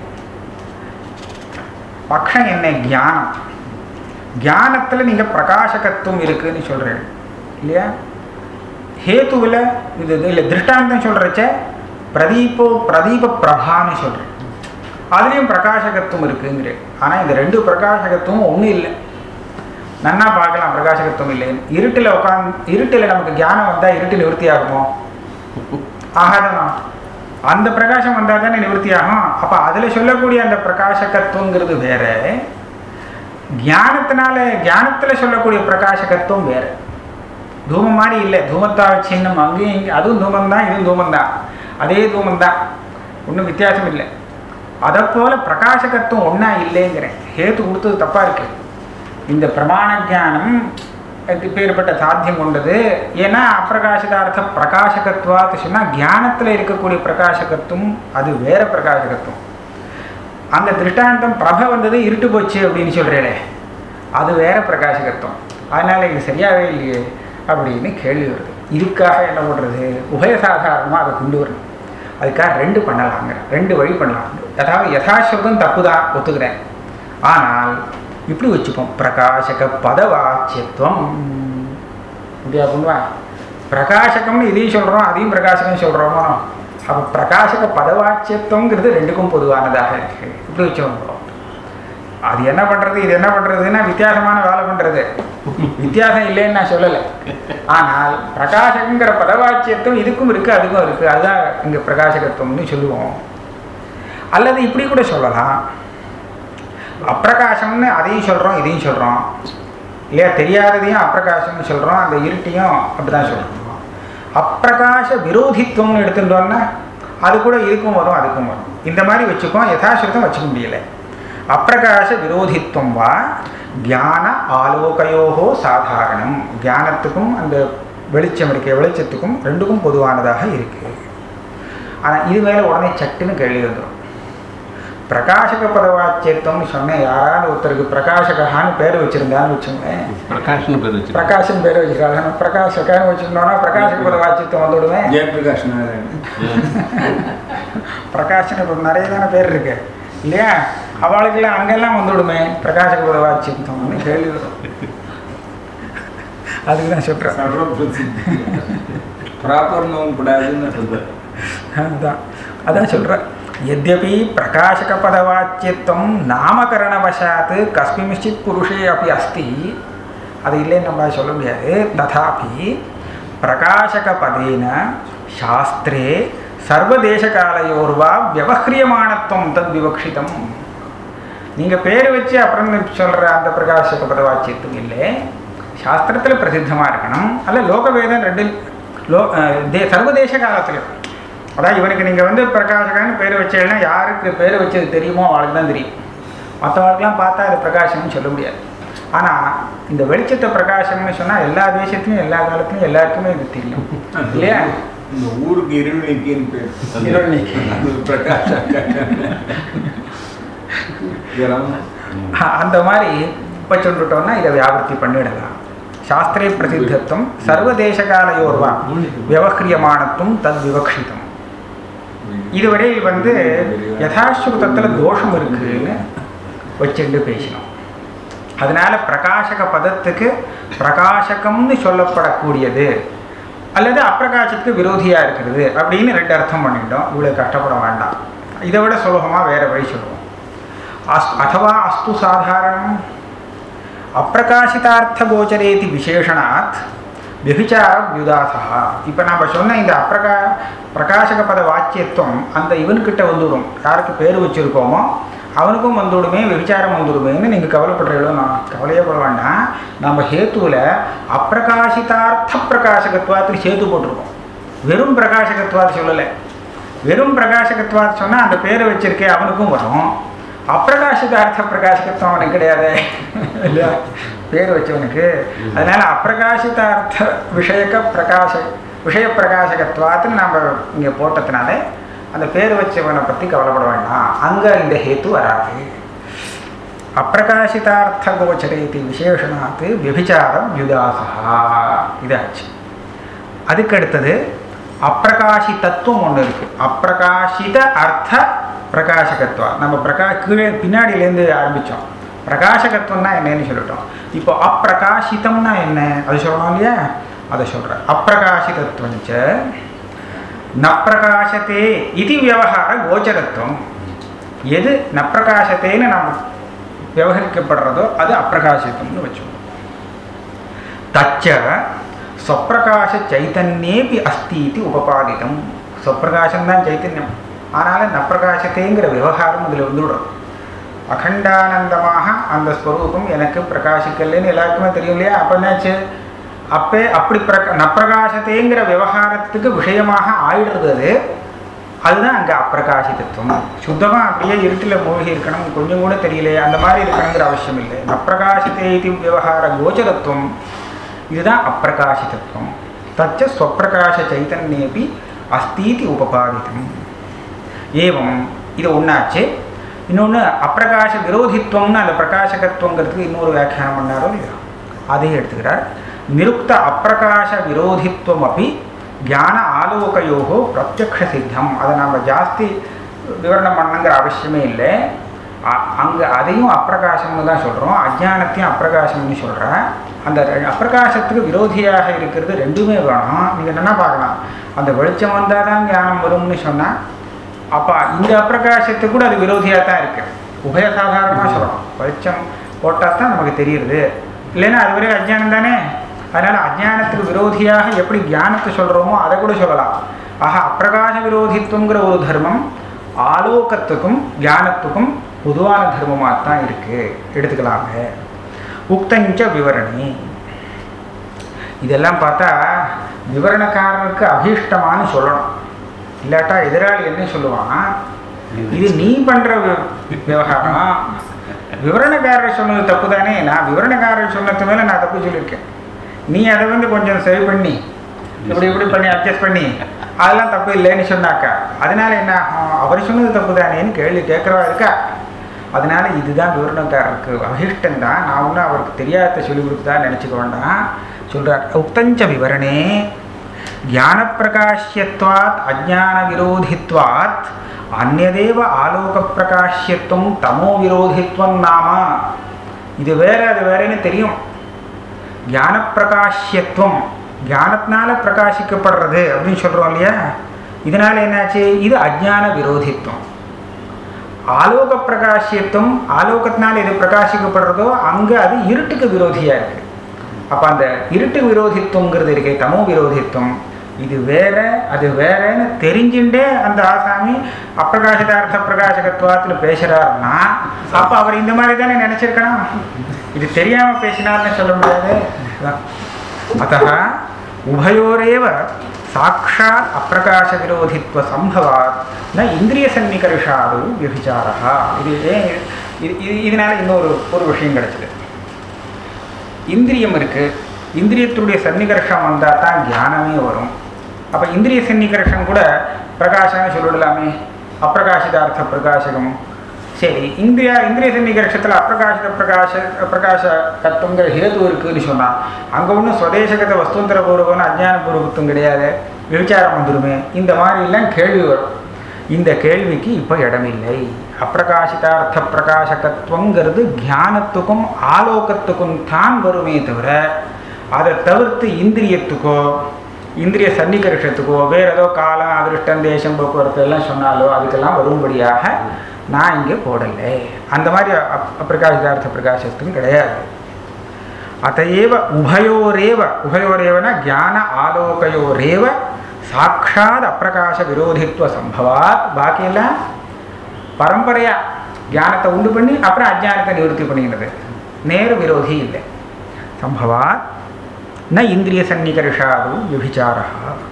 பக்ஷம் என்ன? ஞானம். ஞானத்தில் நீங்கள் பிரகாசகத்துவம் இருக்குதுன்னு சொல்கிறேன் இல்லையா? ஹேத்துவில் இது இல்லை திருஷ்டாந்தம் சொல்கிறச்ச பிரதீபோ பிரதீப பிரபான்னு சொல்கிறேன், அதுலேயும் பிரகாசகத்துவம் இருக்குங்கிறேன். ஆனால் இந்த ரெண்டு பிரகாசகத்துவம் ஒன்றும் இல்லை. நன்னா பார்க்கலாம் பிரகாசகத்துவம் இல்லைன்னு. இருட்டில் உட்காந்து இருட்டில் நமக்கு ஞானம் வந்தால் இருட்டு நிவர்த்தி ஆகுமோ? ஆகாதமா? அந்த பிரகாசம் வந்தால் தானே நிவர்த்தி ஆகும். அப்போ அதில் சொல்லக்கூடிய அந்த பிரகாசகத்துவங்கிறது வேற, ஞானத்தினால ஞானத்தில் சொல்லக்கூடிய பிரகாசகத்துவம் வேற. தூமம் மாதிரி இல்லை, தூமத்தாவ சின்னம் அங்கேயும் இங்கே அதுவும் தூமந்தான் இதுவும் தூமந்தான், அதே தூமந்தான், ஒன்றும் வித்தியாசம் இல்லை. அதை போல் பிரகாசகத்துவம் ஒன்றா இல்லைங்கிறேன். ஹேத்து கொடுத்தது தப்பாக இருக்குது. இந்த பிரமாண ஜானம் பேர்பட்ட சாத்தியம் கொண்டது. ஏன்னா அப்பிரகாசிதார்த்த பிரகாசகத்துவாத்து சொன்னால் ஞானத்தில் இருக்கக்கூடிய பிரகாசகத்துவம் அது வேற பிரகாசகத்துவம். அந்த திருஷ்டாந்தம் பிரப வந்தது இருட்டு போச்சு அப்படின்னு சொல்கிறேனே அது வேற பிரகாசகத்துவம். அதனால் இது சரியாகவே இல்லையே அப்படின்னு கேள்வி வருது. இதுக்காக என்ன பண்ணுறது? உபயசாதாரணமாக அதை கொண்டு வரணும். அதுக்காக ரெண்டு பண்ணலாங்க, ரெண்டு வழி பண்ணலாம். அதாவது யதாசப்தம் தப்பு தான் ஒத்துக்கிறேன், ஆனால் இப்படி வச்சுப்போம், பிரகாசக பதவாச்சியத்துவம் இப்படியா பண்ணுவா? பிரகாசகம்னு இதையும் சொல்கிறோம் அதையும் பிரகாசகம் சொல்கிறோமோ? அப்போ பிரகாசக பதவாச்சியத்துவங்கிறது ரெண்டுக்கும் பொதுவானதாக இருக்குது. இப்படி வச்சோம். அது என்ன பண்ணுறது இது என்ன பண்ணுறதுன்னா வித்தியாசமான வேலை பண்ணுறது. வித்தியாசம் இல்லைன்னு நான் சொல்லலை, ஆனால் பிரகாசகங்கிற பதவாச்சியத்துவம் இதுக்கும் இருக்குது அதுக்கும் இருக்குது, அதுதான் இங்கே பிரகாசகத்துவம்னு சொல்லுவோம். அல்லது இப்படி கூட சொல்லலாம், அப்பிரகாசம்னு அதையும் சொல்கிறோம் இதையும் சொல்கிறோம் இல்லையா? தெரியாததையும் அப்பிரகாசம்னு சொல்கிறோம், அந்த இருட்டையும் அப்படி தான் சொல்கிறோம். அப்பிரகாச விரோதித்துவம்னு எடுத்துட்டோம்னா அது கூட இதுக்கும் வரும் அதுக்கும் வரும். இந்த மாதிரி வச்சுக்கோம், யதாஸ்ருதம் வச்சுக்க முடியலை. அப்பிரகாச விரோதித்துவம் வா தியான ஆலோகயோகோ சாதாரணம். தியானத்துக்கும் அந்த வெளிச்சம் இருக்க வெளிச்சத்துக்கும் ரெண்டுக்கும் பொதுவானதாக இருக்கு. ஆனால் இது மேலே உடனே சட்டுன்னு கேள்வி வந்துடும். பிரகாசக பதவாச்சியத்துவம்னு சொன்னேன், யாராவது ஒருத்தருக்கு பிரகாசகான்னு பேர் வச்சிருந்தான்னு வச்சுங்க, பிரகாஷன் பேர் வச்சு பிரகாஷன் பேர் வச்சிருக்காங்க, பிரகாசகான்னு வச்சுருந்தோம்னா பிரகாசக பதவாச்சியத்துவம் வந்துவிடுவேன். ஜெயபிரகாஷ் பிரகாஷன் இப்போ நிறைய தானே பேர் இருக்கு இல்லையா, அவளுக்கெல்லாம் அங்கெல்லாம் வந்துவிடுமே பிரகாசக பதவாச்சியத்துவம்னு கேள்வி வரும். அதுக்கு தான் சொல்கிறேன், ப்ராப்பர்னும் கூடாதுன்னு சொல்கிறேன். அதுதான் அதான் சொல்கிறேன். यद्यपि प्रकाशकपदवाच्यत्वं नामकरणवशात् कस्मिंश्चित् पुरुषे अपि अस्ति, அது இல்லைன்னு நம்ம சொல்ல முடியாது. तथापि प्रकाशकपदेन शास्त्रे सर्वदेशकालयोर्वा व्यवह्रियमाणत्वं तद्विवक्षितम्. நீங்கள் பேர் வச்சு அப்புறம் சொல்கிற அந்த பிரகாசக பதவாச்சியத்துவம் இல்லை, சாஸ்திரத்தில் பிரசித்தமாக இருக்கணும். அல்ல லோகவேதம் ரெண்டு லோ தே சர்வதேச காலத்தில், அதான் இவனுக்கு நீங்கள் வந்து பிரகாசகன்னு பேர் வச்சேன்னா யாருக்கு பேர் வச்சது தெரியுமோ அவளுக்கு தான் தெரியும். மற்றவர்களுக்கெல்லாம் பார்த்தா அது பிரகாசம்னு சொல்ல முடியாது. ஆனால் இந்த வெளிச்சத்தை பிரகாசம்னு சொன்னால் எல்லா தேசத்துலையும் எல்லா காலத்துலையும் எல்லாருக்குமே இது தெரியும் இல்லையா. இந்த ஊருக்கு இருள்நிக்கின்னு பேர், இருள்நிக்கி பிரகாஷ. அந்த மாதிரி இப்போ சொல்லிட்டோம்னா இதை வியாபர்த்தி பண்ணிடலாம். சாஸ்திரே பிரசித்தத்துவம் சர்வதேசகாலயோர்வா வியவஹ்ரியமானத்துவம் தத் விவக்ஷிதம். இதுவரையில் வந்து யதாஸ்ருதத்தில் தோஷம் இருக்குன்னு வச்சுட்டு பேசினோம். அதனால பிரகாசக பதத்துக்கு பிரகாசகம்னு சொல்லப்படக்கூடியது அல்லது அப்பிரகாசத்துக்கு விரோதியாக இருக்கிறது அப்படின்னு ரெண்டு அர்த்தம் பண்ணிட்டோம். இவ்வளோ கஷ்டப்பட வேண்டாம், இதை விட சுலபமாக வேறு வழி சொல்லுவோம். அஸ் அதுவா அஸ்து சாதாரணம் அப்பிரகாசிதார்த்தகோச்சரேதி விசேஷனாத் விபிச்சார வியுதாசா. இப்போ நம்ம சொன்ன இந்த அப்பிரகா பிரகாசக பத வாச்சியத்துவம் அந்த இவன்கிட்ட வந்துவிடும், யாருக்கு பேர் வச்சுருக்கோமோ அவனுக்கும் வந்துவிடுமே, விபிச்சாரம் வந்துவிடுமேன்னு நீங்கள் கவலைப்படுறீங்களோ. நான் கவலையே பட வேண்டாம். நம்ம ஹேத்துவில் அப்பிரகாசிதார்த்த பிரகாசகத்துவாத்து சேத்து போட்டிருக்கோம், வெறும் பிரகாசகத்துவாத்து சொல்லலை. வெறும் பிரகாசகத்துவாத்து சொன்னால் அந்த பேரை வச்சிருக்கே அவனுக்கும் வரும், அப்பிரகாசிதார்த்த பிரகாசகத்துவம் அவனுக்கு கிடையாது இல்லையா பேர் வச்சவனுக்கு. அதனால் அப்பிரகாசிதார்த்த விஷயக்க பிரகாச விஷய பிரகாசகத்துவாத்துன்னு நம்ம இங்கே போட்டதுனால அந்த பேர் வச்சவனை பற்றி கவலைப்பட வேண்டாம், அங்கே இந்த ஹேத்து வராது. அப்பிரகாசிதார்த்த கோச்சரேதி விசேஷனாத்து விபிச்சாரம் யுதாசா இதாச்சு. அதுக்கடுத்தது அப்பிரகாசிதத்துவம் ஒன்று இருக்குது. அப்பிரகாசித அர்த்த பிரகாசகத்துவா நம்ம பிரகா கீழே பின்னாடியிலேருந்து ஆரம்பித்தோம். பிரகாசகத்துவம்னா என்னன்னு சொல்லிட்டோம். இப்போ அப்பிரகாசிதம்னா என்ன அது சொல்லணும் இல்லையா, அதை சொல்கிறேன். அப்பிரகாசிதத்துவஞ்ச ந பிரகாசத்தே இது வியவகார கோச்சரத்துவம். எது ந பிரகாசத்தேன்னு நம்ம விவகரிக்கப்படுறதோ அது அப்பிரகாசிதம்னு வச்சோம். தச்ச ஸ்வப்பிரகாச சைத்தன்யேபி அஸ்தி இது உபபாதிதம். ஸ்வப்பிரகாசம்தான் சைத்தன்யம், ஆனாலும் ந பிரகாசத்தேங்கிற விவகாரம் இதில் வந்துவிடும். அகண்டானந்தமாக அந்த ஸ்வரூபம் எனக்கு பிரகாசிக்கலன்னு எல்லாருக்குமே தெரியும் இல்லையா. அப்போ என்னாச்சு, அப்போ அப்படி பிரக நப்பிரகாசத்தேங்கிற விவகாரத்துக்கு விஷயமாக ஆயிடுறது அது. அதுதான் அங்கே அப்பிரகாசிதத்துவம். சுத்தமாக அப்படியே இருட்டில் மூழ்கி இருக்கணும், கொஞ்சம் கூட தெரியலையே அந்த மாதிரி இருக்கணுங்கிற அவசியம் இல்லை. நப்பிரகாசித்தே இது விவகார கோச்சரத்துவம், இதுதான் அப்பிரகாசிதத்துவம். தச்ச ஸ்வப்பிரகாச சைத்தன்யேபி அஸ்தீதி உபபாதிதம். ஏவம் இது ஒன்றாச்சு. இன்னொன்று அப்பிரகாச விரோதித்துவம்னு அந்த பிரகாசகத்துவங்கிறதுக்கு இன்னொரு வியாக்கியானம் பண்ணாரோ இல்லையா, அதையும் எடுத்துக்கிறார். நிருக்த அப்பிரகாச விரோதித்துவம் அப்படி ஞான ஆலோகயோகோ பிரத்யக்ஷ சித்தம். அதை நம்ம ஜாஸ்தி விவரணம் பண்ணுங்கிற அவசியமே இல்லை. அங்கே அதையும் அப்பிரகாசம்னு தான் சொல்கிறோம், அஜானத்தையும் அப்பிரகாசம்னு சொல்கிறேன். அந்த அப்பிரகாசத்துக்கு விரோதியாக இருக்கிறது ரெண்டுமே வேணும். நீங்கள் என்னென்னா பார்க்கலாம், அந்த வெளிச்சம் வந்தால் தான் ஞானம் வரும்னு சொன்னால் அப்போ இந்த அப்பிரகாசத்துக்கு கூட அது விரோதியாக தான் இருக்குது. உபய சாதாரணமாக சொல்லணும், வெளிச்சம் போட்டால் தான் நமக்கு தெரியுது, இல்லைன்னா அது வரை அஜ்ஞானம் தானே. அதனால் அஜ்ஞானத்துக்கு விரோதியாக எப்படி ஞானத்தை சொல்கிறோமோ அதை கூட சொல்லலாம். ஆக அப்பிரகாச விரோதித்துவங்கிற ஒரு தர்மம் ஆலோகத்துக்கும் ஞானத்துக்கும் பொதுவான தர்மமாக தான் இருக்குது, எடுத்துக்கலாங்க. உக்தஞ்ச விவரணி, இதெல்லாம் பார்த்தா விவரணக்காரனுக்கு அபீஷ்டமானு சொல்லணும். இல்லாட்டா எதிராளி என்ன சொல்லுவான், இது நீ பண்ணுற விவகாரம், விவரணக்காரர் சொன்னது தப்பு தானே, நான் விவரணக்காரர் சொன்னது மேலே நான் தப்பு சொல்லியிருக்கேன், நீ அதை வந்து கொஞ்சம் சரி பண்ணி இப்படி இப்படி பண்ணி அட்ஜஸ்ட் பண்ணி அதெல்லாம் தப்பு இல்லைன்னு சொன்னாக்கா அதனால என்ன அவர் சொன்னது தப்பு தானேன்னு கேள்வி கேட்குறவா இருக்கா. அதனால இதுதான் விவரணக்காரருக்கு அபிஷ்டம் தான், நான் ஒன்றும் அவருக்கு தெரியாத சொல்லிக் கொடுத்தா நினச்சிக்க வேண்டாம். சொல்கிறார், உக்தஞ்ச விவரணே ஞான பிரகாஷ்யத்வாத் அஜ்ஞான விரோதித்வாத் அந்நதேவ ஆலோக பிரகாஷ்யத்துவம் தமோ விரோதித்வம் நாம. இது வேற அது வேறேன்னு தெரியும். ஞான பிரகாஷ்யத்துவம் ஞானத்தினால பிரகாசிக்கப்படுறது அப்படின்னு சொல்கிறோம் இல்லையா, இதனால் என்னாச்சு, இது அஜ்ஞான விரோதித்துவம். ஆலோக பிரகாசியத்துவம், ஆலோகத்தினால் எது பிரகாசிக்கப்படுறதோ அங்கே அது இருட்டுக்கு விரோதியாக இருக்குது. அப்போ அந்த இருட்டு விரோதித்துவங்கிறது இருக்கே தமோ விரோதித்துவம், இது வேற அது வேறன்னு தெரிஞ்சுட்டே அந்த ஆசாமி அப்பிரகாசிதார்த்த பிரகாசகத்துவாத்தில் பேசுகிறாருன்னா அப்போ அவர் இந்த மாதிரி தானே நினச்சிருக்கணும், இது தெரியாமல் பேசினார்னு சொல்ல முடியாது. அத்தः உபயோரேவ சாட்சாத் அப்பிரகாச விரோதித்வ சம்பவாத் ந இந்திரிய சன்னிகர்ஷாது விபிச்சாரா. இது ஏன் இது இதனால இன்னொரு ஒரு விஷயம் கிடைச்சிது. இந்திரியம் இருக்குது, இந்திரியத்துடைய சன்னிகர்ஷம் வந்தால் தான் ஞானமே வரும். அப்போ இந்திரிய சன்னிகர்ஷம் கூட பிரகாசம்னு சொல்லிடலாமே, அப்பிரகாசிதார்த்த பிரகாசகம். சரி, இந்தியா இந்திரிய சன்னிகர்ஷத்தில் அப்பிரகாசித பிரகாச பிரகாச தத்துவங்கிற ஹேது இருக்குதுன்னு சொன்னால் அங்கே ஒன்றும் சுதேசகத்தை வஸ்துந்தர பூர்வம்னு அஜ்ஞான பூர்வத்துவம் கிடையாது, விபச்சாரம் வந்துடுமே, இந்த மாதிரிலாம் கேள்வி வரும். இந்த கேள்விக்கு இப்போ இடமில்லை. அப்பிரகாசிதார்த்த பிரகாசகத்துவங்கிறது ஞானத்துக்கும் ஆலோகத்துக்கும் தான் வருமே தவிர அதை தவிர்த்து இந்திரியத்துக்கோ இந்திரிய சன்னிகர்ஷத்துக்கோ வேறு ஏதோ காலம் அதிருஷ்டம் தேசம் போக்குவரத்து எல்லாம் சொன்னாலோ அதுக்கெல்லாம் வரும்படியாக நான் இங்கே போடலை. அந்த மாதிரி அப் அப்பிரகாசிதார்த்த பிரகாசத்துக்கும் கிடையாது. அத்தையேவ உபயோரேவ, உபயோரேவனா ஞான ஆலோகயோரேவ சாட்சாத் அப்பிரகாச விரோதித்வ சம்பவாத். பாக்கியெல்லாம் பரம்பரையாக ஞானத்தை உண்டு பண்ணி அப்புறம் அஜ்ஞானத்தை நிவர்த்தி பண்ணிக்கிறது, நேர விரோதி இல்லை. சம்பவாத் ந இந்திரிய சன்னிகர்ஷாது விபிச்சாரா.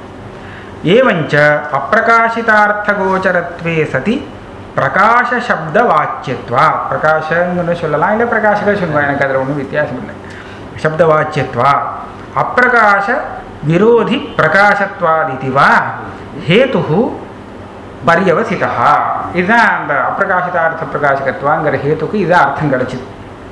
ஏவஞ்ச அப்பிரகாசிதார்த்தகோச்சரத்வே சதி பிரகாச சப்த வாச்சியத்வா. பிரகாசங்கன்னு சொல்லலாம், இல்லை பிரகாசக சொல்லுவாங்க, எனக்கு அதில் ஒன்றும் வித்தியாசம் இல்லை. சப்த வாச்சியத்வா அப்பிரகாச விரோதி பிரகாசத்வாதிவா ஹேது பரியவசிதா. இதுதான் அந்த அப்பிரகாசிதார்த்த பிரகாசகத்வாங்கிற ஹேத்துக்கு இதுதான் அர்த்தம் கிடச்சிது.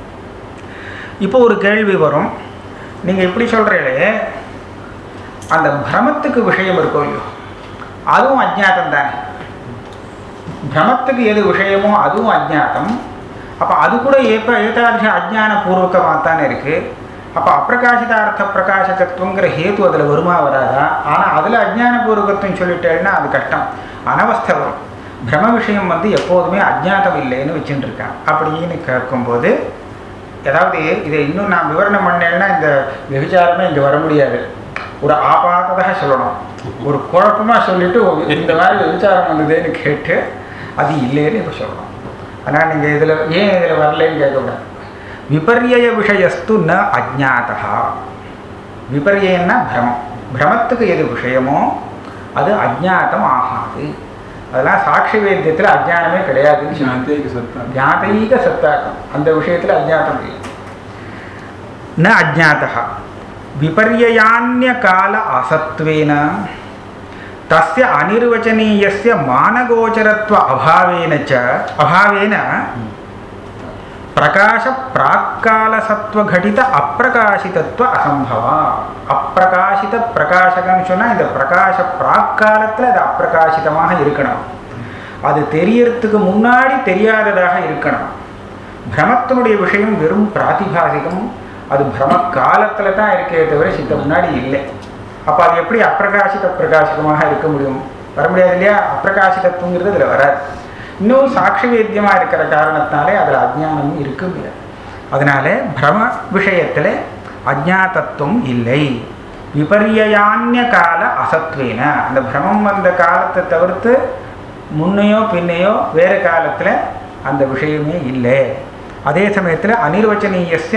இப்போ ஒரு கேள்வி வரும், நீங்கள் இப்படி சொல்கிறீங்களே அந்த பிரமத்துக்கு விஷயம் இருக்கோ இல்லையோ அதுவும் அஜ்ஞாதம் தானே, பிரமத்துக்கு எது விஷயமோ அதுவும் அஜ்ஞாதம். அப்போ அது கூட ஏப்ப ஏதாதிஷ அஜ்ஞான பூர்வகமாக தானே இருக்குது. அப்போ அப்பிரகாசிதார்த்த பிரகாசகத்துவங்கிற ஹேத்து அதில் வருமா வராதா? ஆனால் அதில் அஜ்ஞான பூர்வகத்துவம் சொல்லிட்டேன்னா அது கஷ்டம், அனவஸ்தை வரும். பிரம விஷயம் வந்து எப்போதுமே அஜ்ஞாதம் இல்லைன்னு வச்சுட்டு இருக்கான். அப்படின்னு கேட்கும்போது ஏதாவது இதை இன்னும் நான் விவரணம் பண்ணேன்னா இந்த விபச்சாரமே இங்கே வர முடியாது. ஒரு ஆபாததாக சொல்லணும், ஒரு குழப்பமாக சொல்லிவிட்டு இந்த மாதிரி விபச்சாரம் வந்ததுன்னு கேட்டு அது இல்லைன்னு இப்போ சொல்லணும். ஆனால் நீங்கள் இதில் ஏன் இதில் வரலன்னு கேட்கக்கூடாது. விபர்ய விஷயஸ்து ந அஜ்ஞாதா. விபர்யன்னா பிரமம், பிரமத்துக்கு எது விஷயமோ அது அஜ்ஞாதம் ஆகாது. அதெல்லாம் சாட்சி வேத்தியத்தில் அஜ்ஞானமே கிடையாதுன்னு சொன்னாங்க. ஜாதைக சத்தாக்கம், அந்த விஷயத்தில் அஜ்ஞாதம் இல்லை. ந அஜ்ஞாதா விபர்யான்ய கால அசத்வேன தஸ்ய அனிர்வச்சனீயஸ்ய மானகோச்சரத்வ அபாவேன ச அபாவேன பிரகாச பிராக்காலசத்வகடித அப்பிரகாசிதத்துவ அசம்பவா. அப்பிரகாசித பிரகாசகம்னு சொன்னால் இந்த பிரகாச பிராக்காலத்தில் அது அப்பிரகாசிதமாக இருக்கணும், அது தெரியறதுக்கு முன்னாடி தெரியாததாக இருக்கணும். பிரமத்தினுடைய விஷயம் வெறும் பிராதிபாசிகம், அது பிரம காலத்தில் தான் இருக்கே தவிர சித்த முன்னாடி இல்லை. அப்போ அது எப்படி அப்பிரகாசித பிரகாசகமாக இருக்க முடியும்? வர முடியாது இல்லையா? அப்பிரகாசிதத்துவங்கிறது அதில் வராது. இன்னும் சாட்சி வேத்தியமாக இருக்கிற காரணத்தினாலே அதில் அஜ்ஞானமும் இருக்க முடியாது. அதனால பிரம விஷயத்தில் அஜ்ஞாதத்துவம் இல்லை. விபர்யான்ய கால அசத்வேன, அந்த பிரமம் வந்த காலத்தை தவிர்த்து முன்னையோ பின்னையோ வேறு காலத்தில் அந்த விஷயமே இல்லை. அதே சமயத்தில் அனிர்வச்சனீயஸ்ய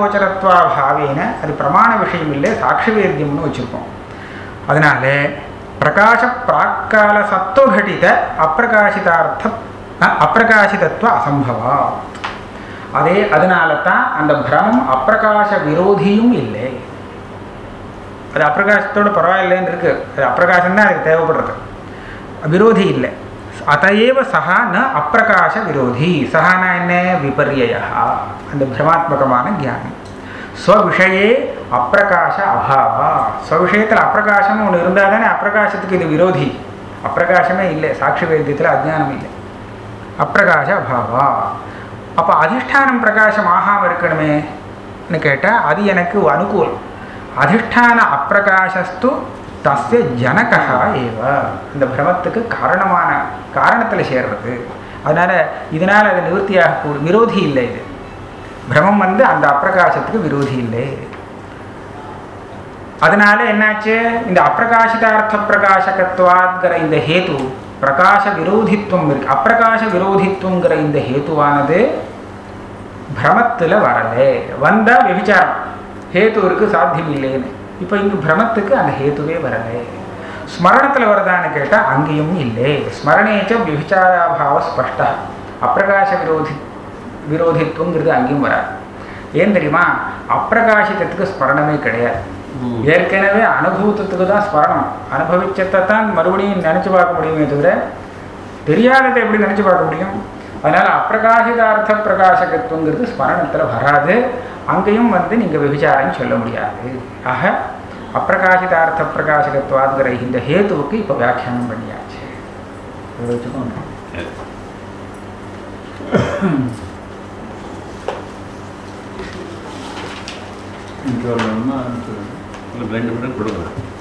மானகோச்சரத்வாபாவேன, அது பிரமாண விஷயம் இல்லை, சாட்சி வேத்தியம்னு வச்சுருக்கோம். அதனால் பிரகாச பிராக்கால சத்துவகடித அப்பிரகாசிதார்த்த அப்பிரகாசிதத்துவ அசம்பவா. அதே அதனால தான் அந்த பிரமம் அப்பிரகாச விரோதியும் இல்லை. அது அப்பிரகாசத்தோடு பரவாயில்லைன்னு இருக்கு. அது அப்பிரகாசம் தான் அதுக்கு தேவைப்படுறது, விரோதி இல்லை. அதையேவ சஹா ந அப்பிரகாச விரோதி. சஹானா என்ன? விபர்யா, அந்த பிரமாத்மகமான ஞானம். ஸ்வவிஷயே அப்பிரகாச அபாவா. ஸ்வவிஷயத்தில் அப்பிரகாசம்னு ஒன்று இருந்தால் தானே அப்பிரகாசத்துக்கு இது விரோதி. அப்பிரகாசமே இல்லை, சாட்சி வேத்தியத்தில் அஜ்ஞானம் இல்லை, அப்பிரகாச அபாவா. அப்போ அதிஷ்டானம் பிரகாசம் ஆகாமல் இருக்கணுமேன்னு கேட்டால் அது எனக்கு அனுகூலம். அதிஷ்டான அப்பிரகாசஸ்து தஸ்ய ஜனகா ஏவ. இந்த பிரமத்துக்கு காரணமான காரணத்தில் சேர்றது. அதனால் இதனால் அது நிவர்த்தியாக விரோதி இல்லை. இது பிரமம் வந்து அந்த அப்பிரகாசத்துக்கு விரோதி இல்லை. அதனால என்னாச்சு, இந்த அப்பிரகாசிதார்த்த பிரகாசகத்துவாங்கிற இந்த ஹேத்து பிரகாச விரோதித்துவம் இருக்கு. அப்பிரகாச விரோதித்துவங்கிற இந்த ஹேத்துவானது பிரமத்தில் வரலை. வந்தால் விபிச்சாரம் ஹேத்து இருக்கு, சாத்தியம் இல்லைன்னு. இப்போ இங்கே பிரமத்துக்கு அந்த ஹேத்துவே வரலை. ஸ்மரணத்தில் வருதான்னு கேட்டால் அங்கேயும் இல்லை. ஸ்மரணேச்ச விபிச்சாராபாவ ஸ்பஷ்ட. அப்பிரகாச விரோதி விரோதித்துவங்கிறது அங்கேயும் வராது. ஏன் தெரியுமா? அப்பிரகாசித்தத்துக்கு ஸ்மரணமே கிடையாது. ஏற்கனவே அனுபவத்துக்கு தான் ஸ்மரணம். அனுபவிச்சத்தை தான் மறுபடியும் நினச்சி பார்க்க முடியுமே தவிர தெரியாததை எப்படி நினச்சி பார்க்க முடியும்? அதனால் அப்பிரகாசிதார்த்த பிரகாசகத்துவங்கிறது ஸ்மரணத்தில் வராது. அங்கேயும் வந்து நீங்கள் விபிச்சாரம் சொல்ல முடியாது. ஆக அப்பிரகாசிதார்த்த பிரகாசகத்துவாங்கிற இந்த ஹேத்துவுக்கு இப்போ வியாக்கியானம் பண்ணியாச்சு. வச்சுக்கோங்க. ரெண்டு மணி கொடுங்க.